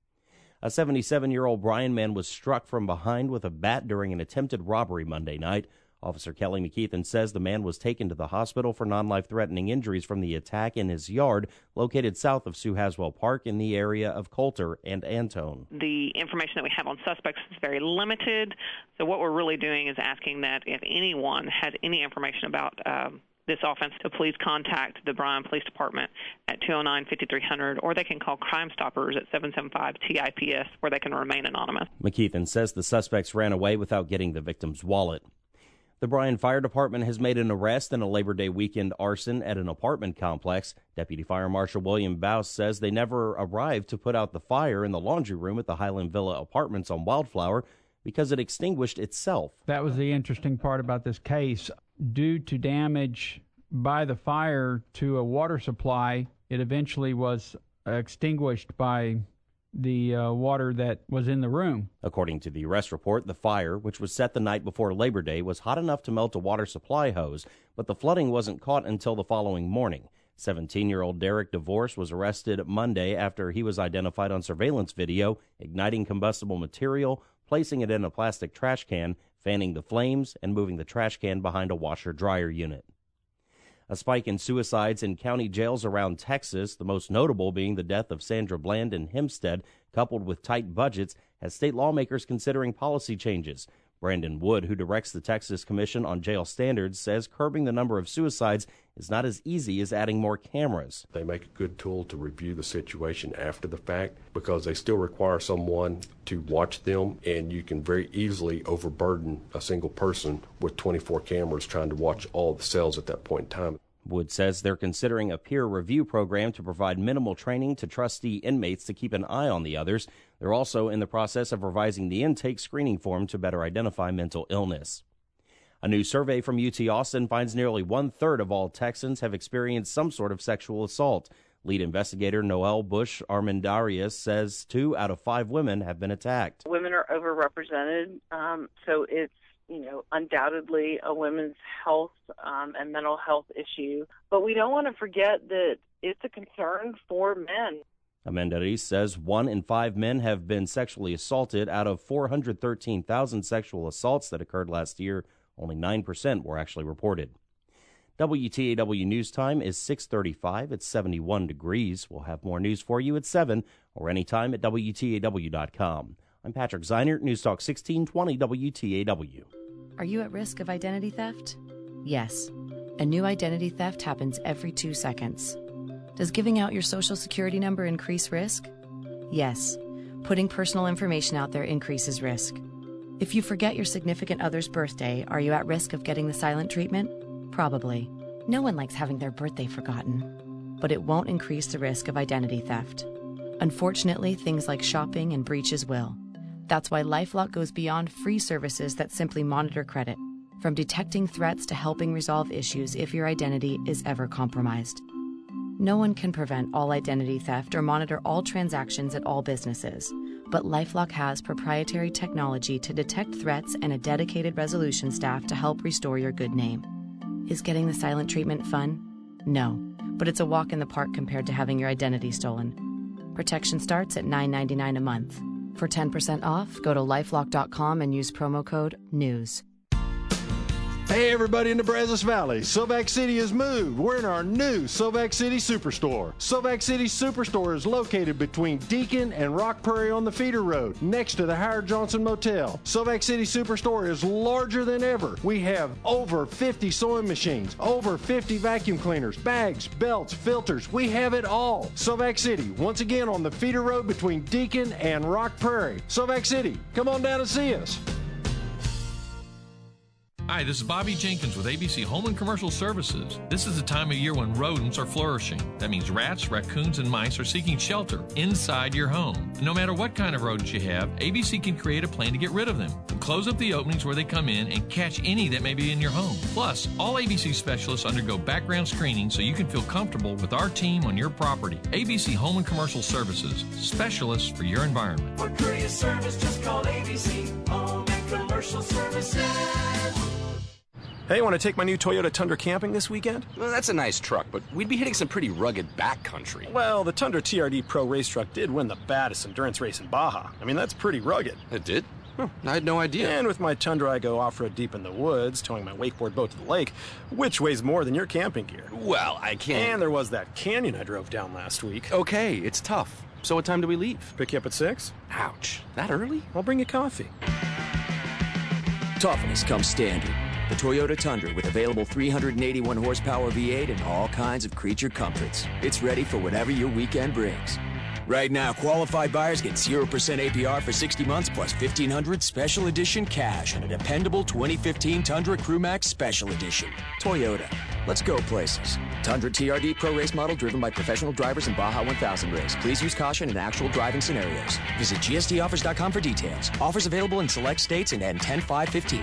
A seventy-seven-year-old Bryan man was struck from behind with a bat during an attempted robbery Monday night. Officer Kelly McKeithen says the man was taken to the hospital for non-life-threatening injuries from the attack in his yard, located south of Sue Haswell Park in the area of Coulter and Antone. The information that we have on suspects is very limited, so what we're really doing is asking that if anyone has any information about um, this offense, to please contact the Bryan Police Department at two oh nine, fifty-three hundred, or they can call Crime Stoppers at seven seven five T I P S, where they can remain anonymous. McKeithen says the suspects ran away without getting the victim's wallet. The Bryan Fire Department has made an arrest in a Labor Day weekend arson at an apartment complex. Deputy Fire Marshal William Bouse says they never arrived to put out the fire in the laundry room at the Highland Villa Apartments on Wildflower because it extinguished itself. That was the interesting part about this case. Due to damage by the fire to a water supply, it eventually was extinguished by the uh, water that was in the room. According to the arrest report, the fire, which was set the night before Labor Day, was hot enough to melt a water supply hose, but the flooding wasn't caught until the following morning. seventeen-year-old Derek DeVorce was arrested Monday after he was identified on surveillance video igniting combustible material, placing it in a plastic trash can, fanning the flames, and moving the trash can behind a washer-dryer unit. A spike in suicides in county jails around Texas, the most notable being the death of Sandra Bland in Hempstead, coupled with tight budgets, has state lawmakers considering policy changes. Brandon Wood, who directs the Texas Commission on Jail Standards, says curbing the number of suicides is not as easy as adding more cameras. They make a good tool to review the situation after the fact because they still require someone to watch them, and you can very easily overburden a single person with twenty-four cameras trying to watch all the cells at that point in time. Wood says they're considering a peer review program to provide minimal training to trustee inmates to keep an eye on the others. They're also in the process of revising the intake screening form to better identify mental illness. A new survey from U T Austin finds nearly one-third of all Texans have experienced some sort of sexual assault. Lead investigator Noelle Bush Armendarius says two out of five women have been attacked. Women are overrepresented, um, so it's you know, undoubtedly a women's health um, and mental health issue. But we don't want to forget that it's a concern for men. Armendarius says one in five men have been sexually assaulted. Out of four hundred thirteen thousand sexual assaults that occurred last year, only nine percent were actually reported. W T A W News Time is six thirty-five. It's seventy-one degrees. We'll have more news for you at seven or anytime at W T A W dot com. I'm Patrick Zeinert, News Talk sixteen twenty W T A W. Are you at risk of identity theft? Yes. A new identity theft happens every two seconds. Does giving out your social security number increase risk? Yes. Putting personal information out there increases risk. If you forget your significant other's birthday, are you at risk of getting the silent treatment? Probably. No one likes having their birthday forgotten. But it won't increase the risk of identity theft. Unfortunately, things like shopping and breaches will. That's why LifeLock goes beyond free services that simply monitor credit, from detecting threats to helping resolve issues if your identity is ever compromised. No one can prevent all identity theft or monitor all transactions at all businesses, but LifeLock has proprietary technology to detect threats and a dedicated resolution staff to help restore your good name. Is getting the silent treatment fun? No, but it's a walk in the park compared to having your identity stolen. Protection starts at nine ninety-nine a month. For ten percent off, go to lifelock dot com and use promo code NEWS. Hey everybody in the Brazos Valley, Silvac City has moved. We're in our new Silvac City Superstore. Silvac City Superstore is located between Deacon and Rock Prairie on the feeder road, next to the Howard Johnson Motel. Silvac City Superstore is larger than ever. We have over fifty sewing machines, over fifty vacuum cleaners, bags, belts, filters. We have it all. Silvac City, once again on the feeder road between Deacon and Rock Prairie. Silvac City, come on down and see us. Hi, this is Bobby Jenkins with A B C Home and Commercial Services. This is the time of year when rodents are flourishing. That means rats, raccoons, and mice are seeking shelter inside your home. No matter what kind of rodents you have, A B C can create a plan to get rid of them. Close up the openings where they come in and catch any that may be in your home. Plus, all A B C specialists undergo background screening so you can feel comfortable with our team on your property. A B C Home and Commercial Services, specialists for your environment. For courier service, just call A B C Home and Commercial Services. Hey, want to take my new Toyota Tundra camping this weekend? Well, that's a nice truck, but we'd be hitting some pretty rugged backcountry. Well, the Tundra T R D Pro race truck did win the baddest endurance race in Baja. I mean, that's pretty rugged. It did? Huh, I had no idea. And with my Tundra, I go off-road deep in the woods, towing my wakeboard boat to the lake, which weighs more than your camping gear. Well, I can't... And there was that canyon I drove down last week. Okay, it's tough. So what time do we leave? Pick you up at six? Ouch. That early? I'll bring you coffee. Toughness comes standard. The Toyota Tundra with available three hundred eighty-one horsepower V eight and all kinds of creature comforts. It's ready for whatever your weekend brings. Right now, qualified buyers get zero percent A P R for sixty months plus fifteen hundred dollars special edition cash and a dependable twenty fifteen Tundra Crewmax Special Edition. Toyota. Let's go places. Tundra T R D Pro Race model driven by professional drivers in Baja one thousand race. Please use caution in actual driving scenarios. Visit G S D offers dot com for details. Offers available in select states and end ten five fifteen.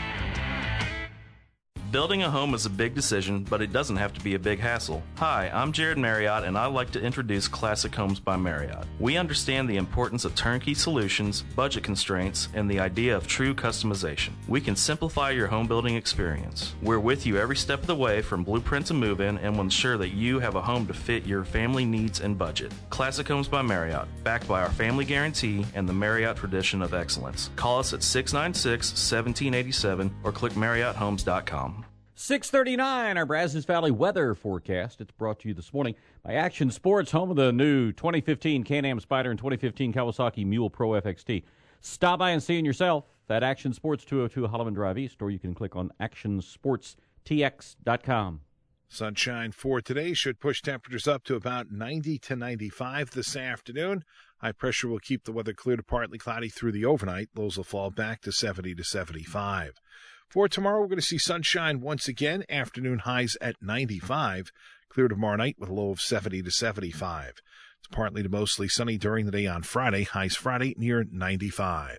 Building a home is a big decision, but it doesn't have to be a big hassle. Hi, I'm Jared Marriott, and I'd like to introduce Classic Homes by Marriott. We understand the importance of turnkey solutions, budget constraints, and the idea of true customization. We can simplify your home building experience. We're with you every step of the way from blueprint to move-in, and will ensure that you have a home to fit your family needs and budget. Classic Homes by Marriott, backed by our family guarantee and the Marriott tradition of excellence. Call us at six nine six, one seven eight seven or click marriott homes dot com. six thirty-nine, our Brazos Valley weather forecast. It's brought to you this morning by Action Sports, home of the new twenty fifteen Can-Am Spyder and twenty fifteen Kawasaki Mule Pro F X T. Stop by and see it yourself at Action Sports, two oh two Holloman Drive East, or you can click on action sports t x dot com. Sunshine for today should push temperatures up to about ninety to ninety-five this afternoon. High pressure will keep the weather clear to partly cloudy through the overnight. Lows will fall back to seventy to seventy-five. For tomorrow, we're going to see sunshine once again. Afternoon highs at ninety-five. Clear tomorrow night with a low of seventy to seventy-five. It's partly to mostly sunny during the day on Friday. Highs Friday near ninety-five.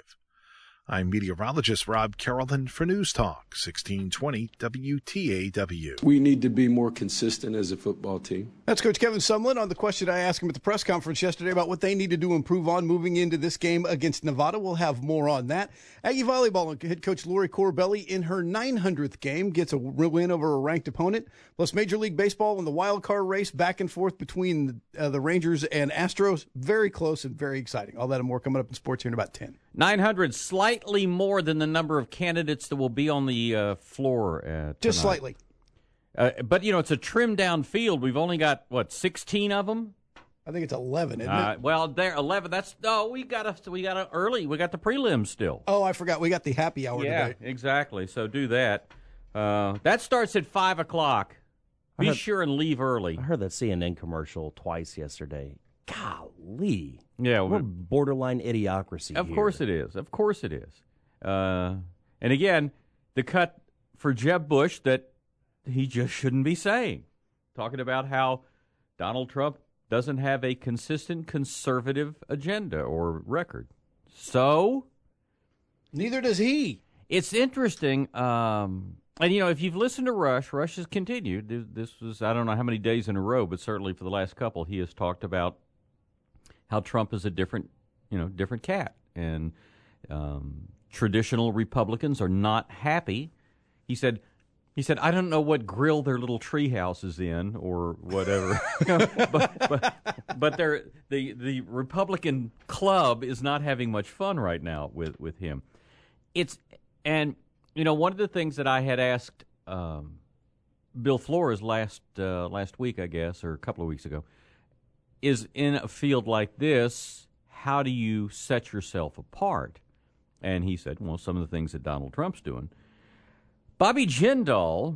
I'm meteorologist Rob Carrollton for News Talk, sixteen twenty W T A W. We need to be more consistent as a football team. That's Coach Kevin Sumlin on the question I asked him at the press conference yesterday about what they needed to improve on moving into this game against Nevada. We'll have more on that. Aggie Volleyball head coach Lori Corbelli in her nine hundredth game gets a win over a ranked opponent. Plus Major League Baseball in the wild card race back and forth between uh, the Rangers and Astros. Very close and very exciting. All that and more coming up in sports here in about ten. nine hundred, slightly more than the number of candidates that will be on the uh, floor. Uh, Just slightly. Uh, but, you know, it's a trimmed-down field. We've only got, what, sixteen of them? I think it's eleven, isn't uh, it? Well, there, eleven. That's, oh, we got a, we got a early. We got the prelims still. Oh, I forgot. We got the happy hour yeah, today. Exactly. So do that. Uh, that starts at five o'clock. Be heard, sure and leave early. I heard that C N N commercial twice yesterday. Golly. Yeah, we're borderline idiocracy Of here. course it is. Of course it is. Uh, and again, the cut for Jeb Bush that he just shouldn't be saying. Talking about how Donald Trump doesn't have a consistent conservative agenda or record. So? Neither does he. It's interesting. Um, and, you know, if you've listened to Rush, Rush has continued. This was, I don't know how many days in a row, but certainly for the last couple, he has talked about how Trump is a different, you know, different cat. And um, traditional Republicans are not happy. He said, he said, I don't know what grill their little treehouse is in or whatever. but but, but they're, the, the Republican club is not having much fun right now with, with him. It's, and, you know, one of the things that I had asked um, Bill Flores last uh, last week, I guess, or a couple of weeks ago, is in a field like this, how do you set yourself apart? And he said, well, some of the things that Donald Trump's doing. Bobby Jindal,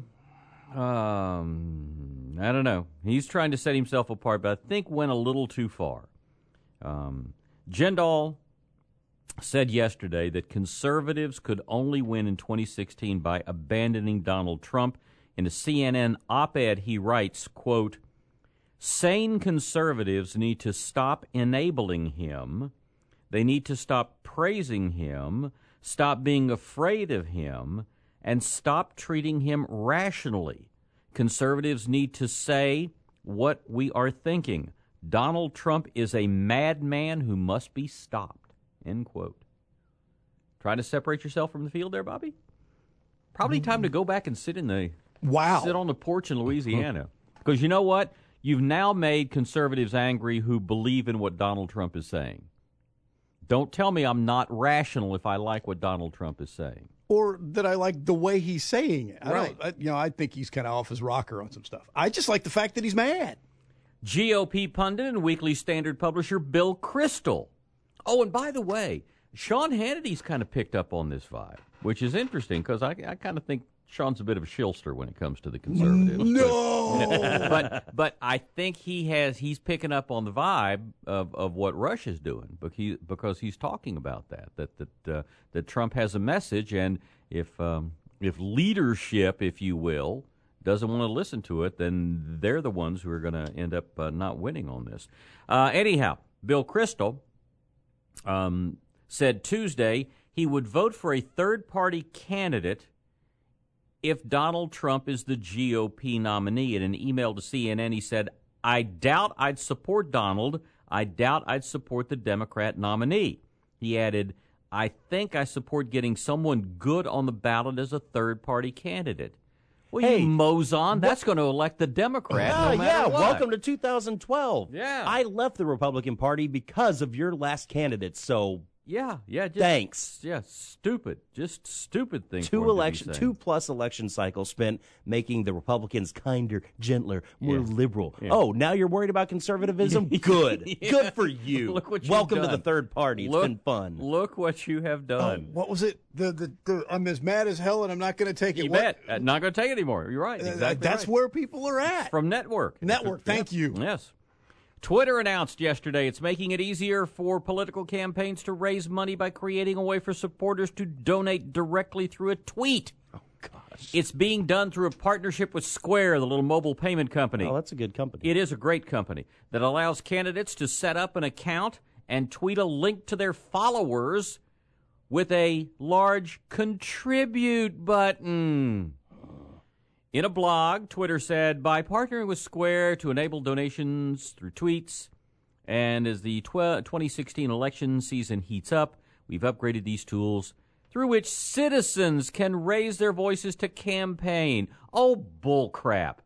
um, I don't know. He's trying to set himself apart, but I think went a little too far. Um, Jindal said yesterday that conservatives could only win in twenty sixteen by abandoning Donald Trump. In a C N N op-ed, he writes, quote, sane conservatives need to stop enabling him. They need to stop praising him, stop being afraid of him, and stop treating him rationally. Conservatives need to say what we are thinking. Donald Trump is a madman who must be stopped. End quote. Trying to separate yourself from the field there, Bobby? Probably time to go back and sit in the wow. sit on the porch in Louisiana. Because you know what? You've now made conservatives angry who believe in what Donald Trump is saying. Don't tell me I'm not rational if I like what Donald Trump is saying. Or that I like the way he's saying it. I Right. don't, I, you know, I think he's kind of off his rocker on some stuff. I just like the fact that he's mad. G O P pundit and Weekly Standard publisher Bill Kristol. Oh, and by the way, Sean Hannity's kind of picked up on this vibe, which is interesting because I, I kind of think Sean's a bit of a shilster when it comes to the conservatives. No, but, but but I think he has he's picking up on the vibe of, of what Rush is doing, because he, because he's talking about that that that uh, that Trump has a message, and if um, if leadership, if you will, doesn't want to listen to it, then they're the ones who are going to end up uh, not winning on this. Uh, anyhow, Bill Kristol um, said Tuesday he would vote for a third-party candidate if Donald Trump is the G O P nominee. In an email to C N N, he said, I doubt I'd support Donald. I doubt I'd support the Democrat nominee. He added, I think I support getting someone good on the ballot as a third-party candidate. Well, hey, you mozon, that's going to elect the Democrat Yeah, no matter yeah. what. Welcome to two thousand twelve. Yeah. I left the Republican Party because of your last candidate, so Yeah, yeah. Just, thanks. Yeah, stupid. Just stupid thing. Two for him to be election, saying. two plus election cycles spent making the Republicans kinder, gentler, more Yeah. liberal. Yeah. Oh, now you're worried about conservatism? Good. Yeah. Good for you. Look what you've Welcome to done. the third party. It's Look- been fun. Look what you have Oh, done. what was it? The, the the I'm as mad as hell, and I'm not going to take it. You What- bet. Uh, not going to take it anymore. You're right. Uh, Exactly that's right. where people are at. From Network. Network. Thank you. Yes. Twitter announced yesterday it's making it easier for political campaigns to raise money by creating a way for supporters to donate directly through a tweet. Oh, gosh. It's being done through a partnership with Square, the little mobile payment company. Oh, that's a good company. It is a great company that allows candidates to set up an account and tweet a link to their followers with a large contribute button. In a blog, Twitter said, by partnering with Square to enable donations through tweets, and as the tw- twenty sixteen election season heats up, we've upgraded these tools through which citizens can raise their voices to campaign. Oh, bull crap.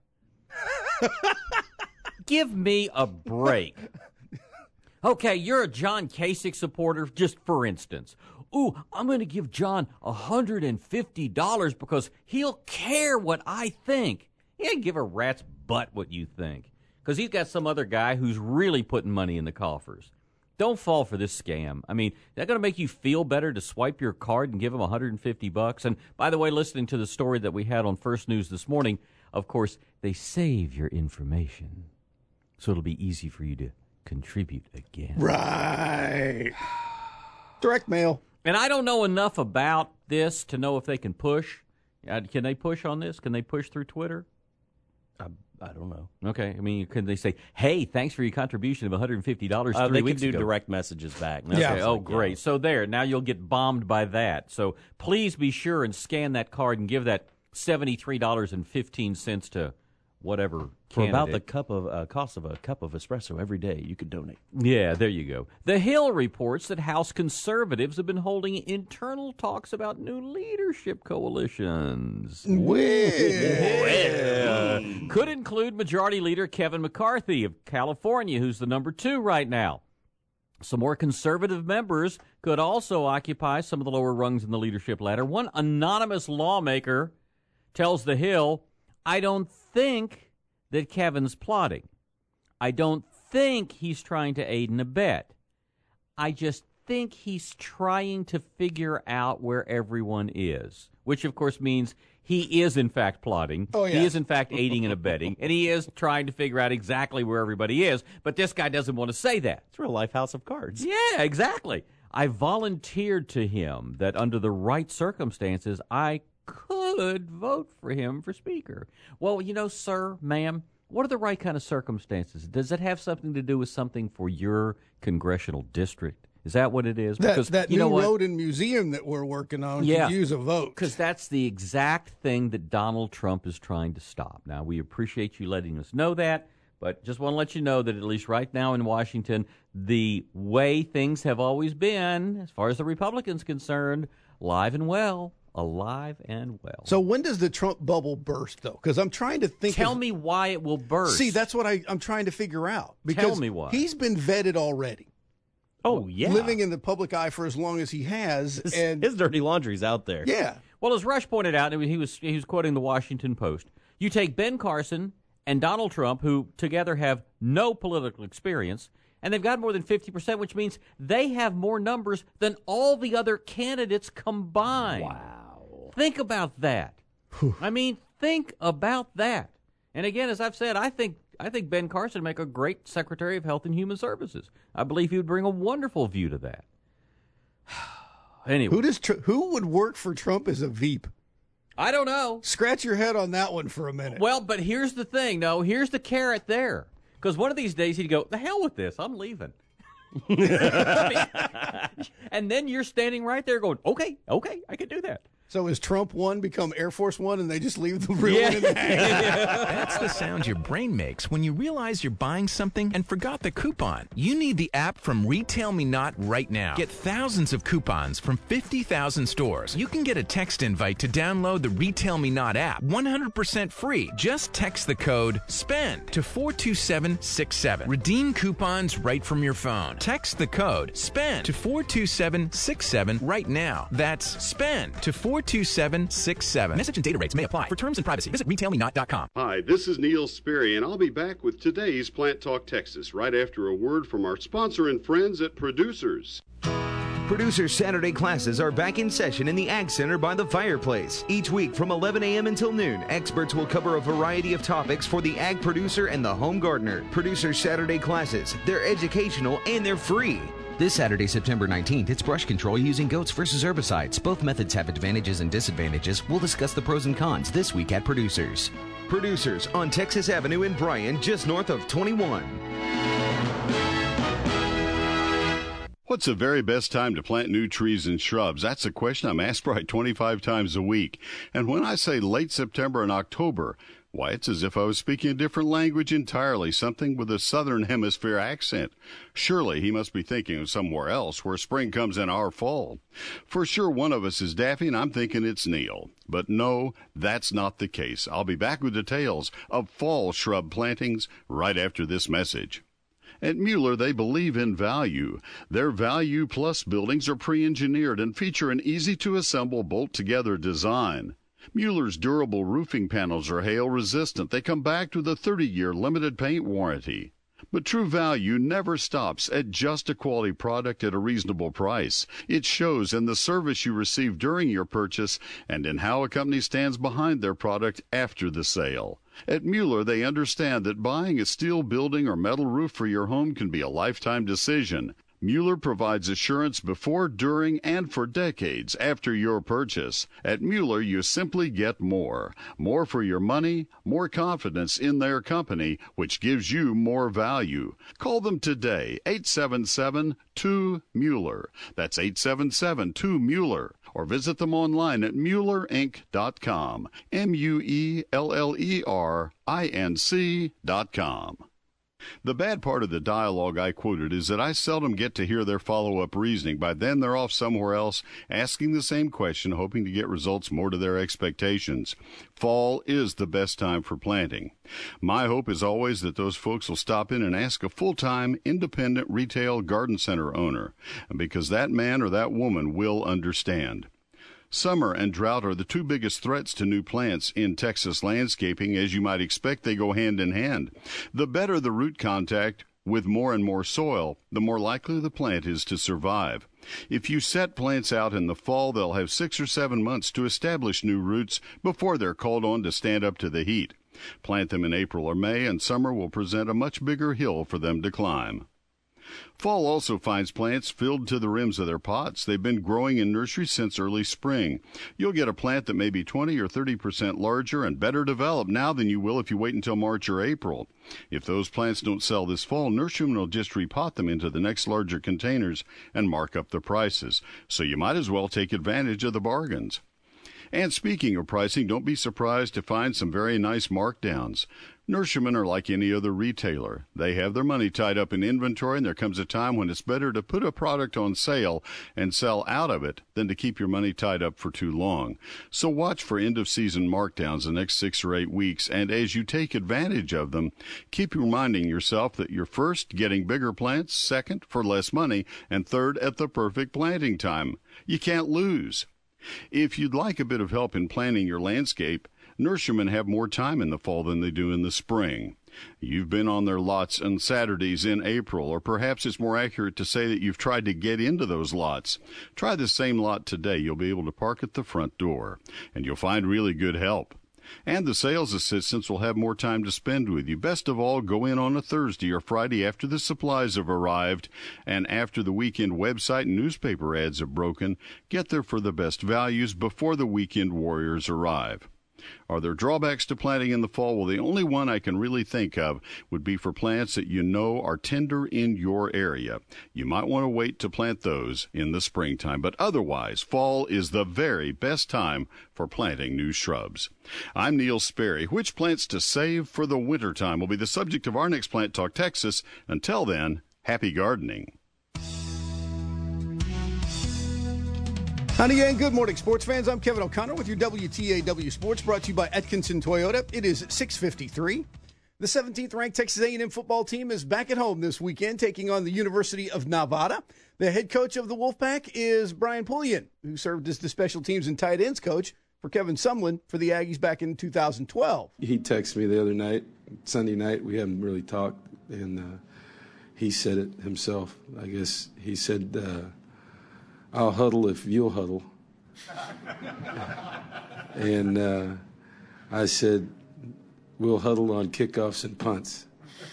Give me a break. Okay, you're a John Kasich supporter, just for instance. Ooh, I'm going to give John one hundred fifty dollars because he'll care what I think. He ain't give a rat's butt what you think, because he's got some other guy who's really putting money in the coffers. Don't fall for this scam. I mean, that's going to make you feel better to swipe your card and give him one hundred fifty bucks. And by the way, listening to the story that we had on First News this morning, of course, they save your information, so it'll be easy for you to contribute again. Right. Direct mail. And I don't know enough about this to know if they can push. Uh, can they push on this? Can they push through Twitter? I, I don't know. Okay. I mean, can they say, hey, thanks for your contribution of one hundred fifty dollars Uh, three they weeks can do ago? direct messages back. Okay. That's Oh, like, great. yeah. So there. Now you'll get bombed by that. So please be sure and scan that card and give that seventy-three dollars and fifteen cents to whatever For about the candidate. cup of uh, cost of a cup of espresso every day, you could donate. Yeah, there you go. The Hill reports that House conservatives have been holding internal talks about new leadership coalitions. Well, could include Majority Leader Kevin McCarthy of California, who's the number two right now. Some more conservative members could also occupy some of the lower rungs in the leadership ladder. One anonymous lawmaker tells The Hill, I don't think that Kevin's plotting. I don't think he's trying to aid and abet. I just think he's trying to figure out where everyone is, which of course means he is in fact plotting. Oh, yeah. He is in fact aiding and abetting, and he is trying to figure out exactly where everybody is, but this guy doesn't want to say that. It's real life House of Cards. Yeah, exactly. I volunteered to him that under the right circumstances, I could vote for him for Speaker. Well, you know, sir, ma'am, what are the right kind of circumstances? Does it have something to do with something for your congressional district? Is that what it is? That, Because that you new know what? road and museum that we're working on Yeah. could use a vote. Because that's the exact thing that Donald Trump is trying to stop. Now, we appreciate you letting us know that, but just want to let you know that at least right now in Washington, the way things have always been, as far as the Republicans concerned, live and well, alive and well. So when does the Trump bubble burst, though? Because I'm trying to think. Tell of, me why it will burst. See, that's what I, I'm trying to figure out. Because Tell me why. He's been vetted already. Oh, yeah. Living in the public eye for as long as he has. His, and his dirty laundry's out there. Yeah. Well, as Rush pointed out, he was he was quoting the Washington Post. You take Ben Carson and Donald Trump, who together have no political experience, and they've got more than fifty percent, which means they have more numbers than all the other candidates combined. Wow. Think about that. I mean, think about that. And again, as I've said, I think I think Ben Carson would make a great Secretary of Health and Human Services. I believe he would bring a wonderful view to that. Anyway. Who does tr- who would work for Trump as a Veep? I don't know. Scratch your head on that one for a minute. Well, but here's the thing. No, here's the carrot there. Because one of these days he'd go, the hell with this. I'm leaving. And then you're standing right there going, okay, okay, I can do that. So is Trump one become Air Force One and they just leave the real Yeah. one in the hang? That's the sound your brain makes when you realize you're buying something and forgot the coupon. You need the app from Retail Me Not right now. Get thousands of coupons from fifty thousand stores. You can get a text invite to download the Retail Me Not app, one hundred percent free. Just text the code SPEND to four two seven six seven. Redeem coupons right from your phone. Text the code SPEND to four two seven six seven right now. That's SPEND to four two seven six seven. Message and data rates may apply. For terms and privacy, visit retail me not dot com. Hi, this is Neil Sperry, and I'll be back with today's Plant Talk Texas right after a word from our sponsor and friends at Producers. Producers Saturday classes are back in session in the Ag Center by the fireplace. Each week from eleven a.m. until noon, experts will cover a variety of topics for the ag producer and the home gardener. Producers Saturday classes, they're educational and they're free. This Saturday, September nineteenth, it's brush control using goats versus herbicides. Both methods have advantages and disadvantages. We'll discuss the pros and cons this week at Producers. Producers on Texas Avenue in Bryan, just north of twenty-one. What's the very best time to plant new trees and shrubs? That's a question I'm asked probably twenty-five times a week. And when I say late September and October, why, it's as if I was speaking a different language entirely, something with a southern hemisphere accent. Surely he must be thinking of somewhere else where spring comes in our fall. For sure one of us is Daffy, and I'm thinking it's Neil. But no, that's not the case. I'll be back with details of fall shrub plantings right after this message. At Mueller, they believe in value. Their Value Plus buildings are pre-engineered and feature an easy-to-assemble, bolt-together design. Mueller's durable roofing panels are hail-resistant. They come back with a thirty-year limited paint warranty. But true value never stops at just a quality product at a reasonable price. It shows in the service you receive during your purchase and in how a company stands behind their product after the sale. At Mueller, they understand that buying a steel building or metal roof for your home can be a lifetime decision. Mueller provides assurance before, during, and for decades after your purchase. At Mueller, you simply get more. More for your money, more confidence in their company, which gives you more value. Call them today, eight seven seven two Mueller. That's eight seven seven two Mueller. Or visit them online at Mueller Inc dot com. M U E L L E R I N C dot com. The bad part of the dialogue I quoted is that I seldom get to hear their follow-up reasoning. By then, they're off somewhere else, asking the same question, hoping to get results more to their expectations. Fall is the best time for planting. My hope is always that those folks will stop in and ask a full-time, independent retail garden center owner, because that man or that woman will understand. Summer and drought are the two biggest threats to new plants in Texas landscaping. As you might expect, they go hand in hand. The better the root contact with more and more soil, the more likely the plant is to survive. If you set plants out in the fall, they'll have six or seven months to establish new roots before they're called on to stand up to the heat. Plant them in April or May, and summer will present a much bigger hill for them to climb. Fall also finds plants filled to the rims of their pots. They've been growing in nurseries since early spring. You'll get a plant that may be twenty or thirty percent larger and better developed now than you will if you wait until March or April. If those plants don't sell this fall, nurserymen will just repot them into the next larger containers and mark up the prices. So you might as well take advantage of the bargains. And speaking of pricing, don't be surprised to find some very nice markdowns. Nurserymen are like any other retailer. They have their money tied up in inventory, and there comes a time when it's better to put a product on sale and sell out of it than to keep your money tied up for too long. So watch for end-of-season markdowns the next six or eight weeks, and as you take advantage of them, keep reminding yourself that you're first getting bigger plants, second for less money, and third at the perfect planting time. You can't lose. If you'd like a bit of help in planning your landscape, nurserymen have more time in the fall than they do in the spring. You've been on their lots on Saturdays in April, or perhaps it's more accurate to say that you've tried to get into those lots. Try the same lot today. You'll be able to park at the front door, and you'll find really good help. And the sales assistants will have more time to spend with you. Best of all, go in on a Thursday or Friday after the supplies have arrived and after the weekend website and newspaper ads have broken. Get there for the best values before the weekend warriors arrive. Are there drawbacks to planting in the fall? Well, the only one I can really think of would be for plants that you know are tender in your area. You might want to wait to plant those in the springtime, but otherwise, fall is the very best time for planting new shrubs. I'm Neil Sperry. Which plants to save for the wintertime will be the subject of our next Plant Talk Texas. Until then, happy gardening. Howdy and good morning, sports fans. I'm Kevin O'Connor with your W T A W Sports, brought to you by Atkinson Toyota. It is six fifty-three. The seventeenth ranked Texas A and M football team is back at home this weekend, taking on the University of Nevada. The head coach of the Wolfpack is Brian Pullian, who served as the special teams and tight ends coach for Kevin Sumlin for the Aggies back in two thousand twelve. He texted me the other night, Sunday night. We hadn't really talked, and uh, he said it himself. I guess he said, uh, I'll huddle if you'll huddle. And uh, I said, we'll huddle on kickoffs and punts.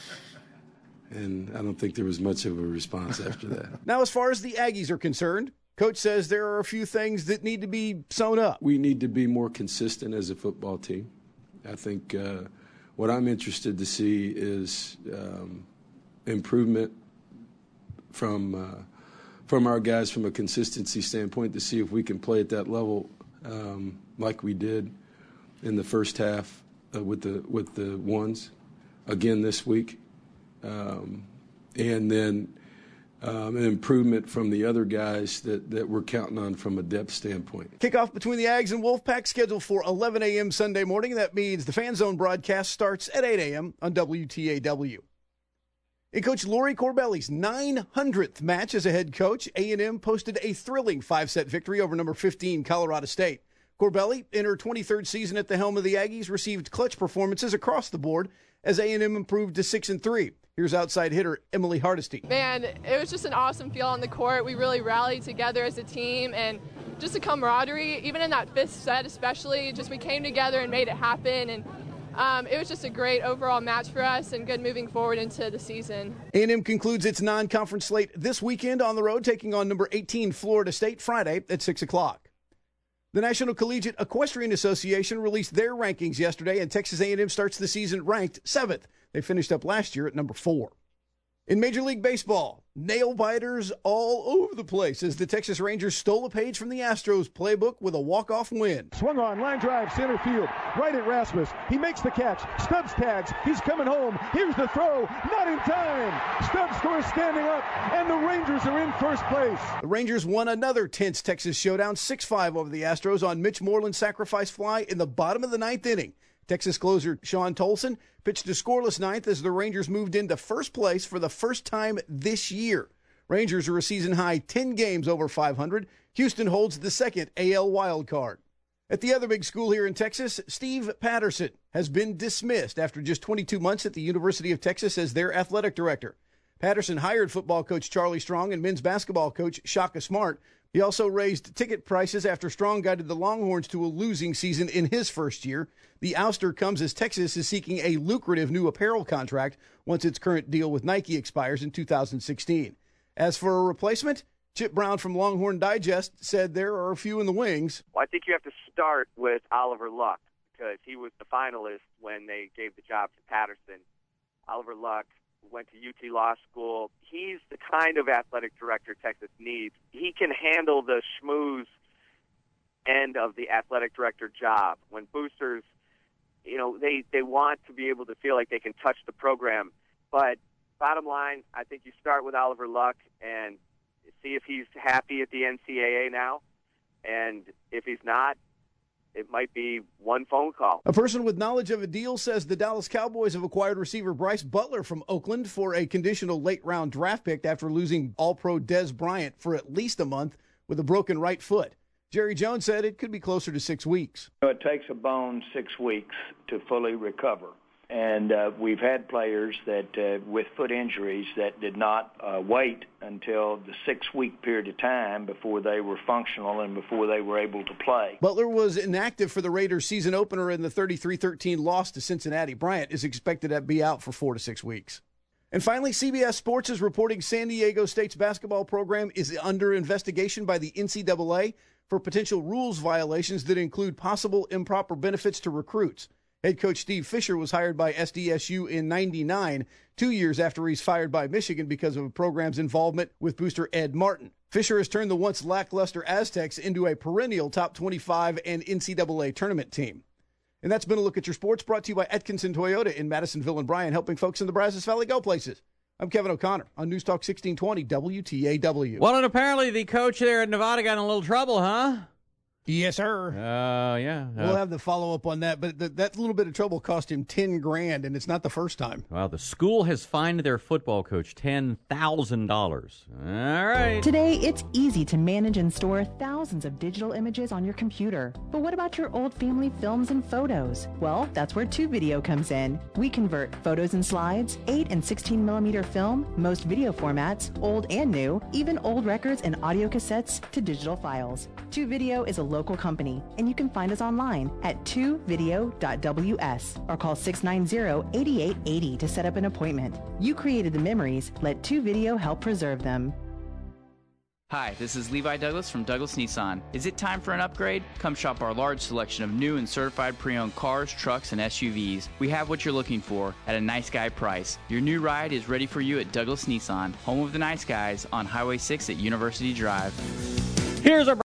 And I don't think there was much of a response after that. Now, as far as the Aggies are concerned, Coach says there are a few things that need to be sewn up. We need to be more consistent as a football team. I think uh, what I'm interested to see is um, improvement from uh, from our guys from a consistency standpoint, to see if we can play at that level um, like we did in the first half uh, with the with the ones again this week, um, and then um, an improvement from the other guys that, that we're counting on from a depth standpoint. Kickoff between the Ags and Wolfpack scheduled for eleven a.m. Sunday morning. That means the Fan Zone broadcast starts at eight a.m. on W T A W. In Coach Lori Corbelli's nine hundredth match as a head coach, A and M posted a thrilling five-set victory over number fifteen Colorado State. Corbelli, in her twenty-third season at the helm of the Aggies, received clutch performances across the board as A and M improved to six and three. Here's outside hitter Emily Hardesty. Man, it was just an awesome feel on the court. We really rallied together as a team, and just a camaraderie, even in that fifth set especially, just we came together and made it happen, and Um, it was just a great overall match for us and good moving forward into the season. A and M concludes its non-conference slate this weekend on the road, taking on number eighteen Florida State Friday at six o'clock. The National Collegiate Equestrian Association released their rankings yesterday, and Texas A and M starts the season ranked seventh. They finished up last year at number four. In Major League Baseball, nail-biters all over the place as the Texas Rangers stole a page from the Astros playbook with a walk-off win. Swung on, line drive, center field, right at Rasmus. He makes the catch. Stubbs tags. He's coming home. Here's the throw. Not in time. Stubbs scores standing up, and the Rangers are in first place. The Rangers won another tense Texas showdown, six five over the Astros on Mitch Moreland's sacrifice fly in the bottom of the ninth inning. Texas closer Sean Tolson pitched a scoreless ninth as the Rangers moved into first place for the first time this year. Rangers are a season-high ten games over five hundred. Houston holds the second A L wild card. At the other big school here in Texas, Steve Patterson has been dismissed after just twenty-two months at the University of Texas as their athletic director. Patterson hired football coach Charlie Strong and men's basketball coach Shaka Smart. He also raised ticket prices after Strong guided the Longhorns to a losing season in his first year. The ouster comes as Texas is seeking a lucrative new apparel contract once its current deal with Nike expires in two thousand sixteen. As for a replacement, Chip Brown from Longhorn Digest said there are a few in the wings. Well, I think you have to start with Oliver Luck because he was the finalist when they gave the job to Patterson. Oliver Luck went to U T Law School. He's the kind of athletic director Texas needs. He can handle the schmooze end of the athletic director job. When boosters, you know, they, they want to be able to feel like they can touch the program. But bottom line, I think you start with Oliver Luck and see if he's happy at the N C double A now. And if he's not, it might be one phone call. A person with knowledge of a deal says the Dallas Cowboys have acquired receiver Bryce Butler from Oakland for a conditional late-round draft pick after losing All-Pro Dez Bryant for at least a month with a broken right foot. Jerry Jones said it could be closer to six weeks. It takes a bone six weeks to fully recover. And uh, we've had players that, uh, with foot injuries, that did not uh, wait until the six-week period of time before they were functional and before they were able to play. Butler was inactive for the Raiders' season opener in the thirty-three thirteen loss to Cincinnati. Bryant is expected to be out for four to six weeks. And finally, C B S Sports is reporting San Diego State's basketball program is under investigation by the N C double A for potential rules violations that include possible improper benefits to recruits. Head coach Steve Fisher was hired by S D S U in ninety-nine, two years after he's fired by Michigan because of a program's involvement with booster Ed Martin. Fisher has turned the once lackluster Aztecs into a perennial top twenty-five and N C double A tournament team. And that's been a look at your sports, brought to you by Atkinson Toyota in Madisonville and Bryan, helping folks in the Brazos Valley go places. I'm Kevin O'Connor on News Talk sixteen twenty W T A W. Well, and apparently the coach there at Nevada got in a little trouble, huh? Yes, sir. Uh, yeah. Uh, we'll have the follow-up on that, but th- that little bit of trouble cost him ten grand, and it's not the first time. Well, the school has fined their football coach ten thousand dollars. All right. Today, it's easy to manage and store thousands of digital images on your computer. But what about your old family films and photos? Well, that's where Tube Video comes in. We convert photos and slides, eight and sixteen millimeter film, most video formats, old and new, even old records and audio cassettes to digital files. Tube Video is a local company, and you can find us online at two video dot w s or call six nine zero, eight eight eight zero to set up an appointment. You created the memories. Let two video help preserve them. Hi, this is Levi Douglas from Douglas Nissan. Is it time for an upgrade? Come shop our large selection of new and certified pre-owned cars, trucks, and S U Vs. We have what you're looking for at a nice guy price. Your new ride is ready for you at Douglas Nissan, home of the nice guys on Highway six at University Drive. Here's our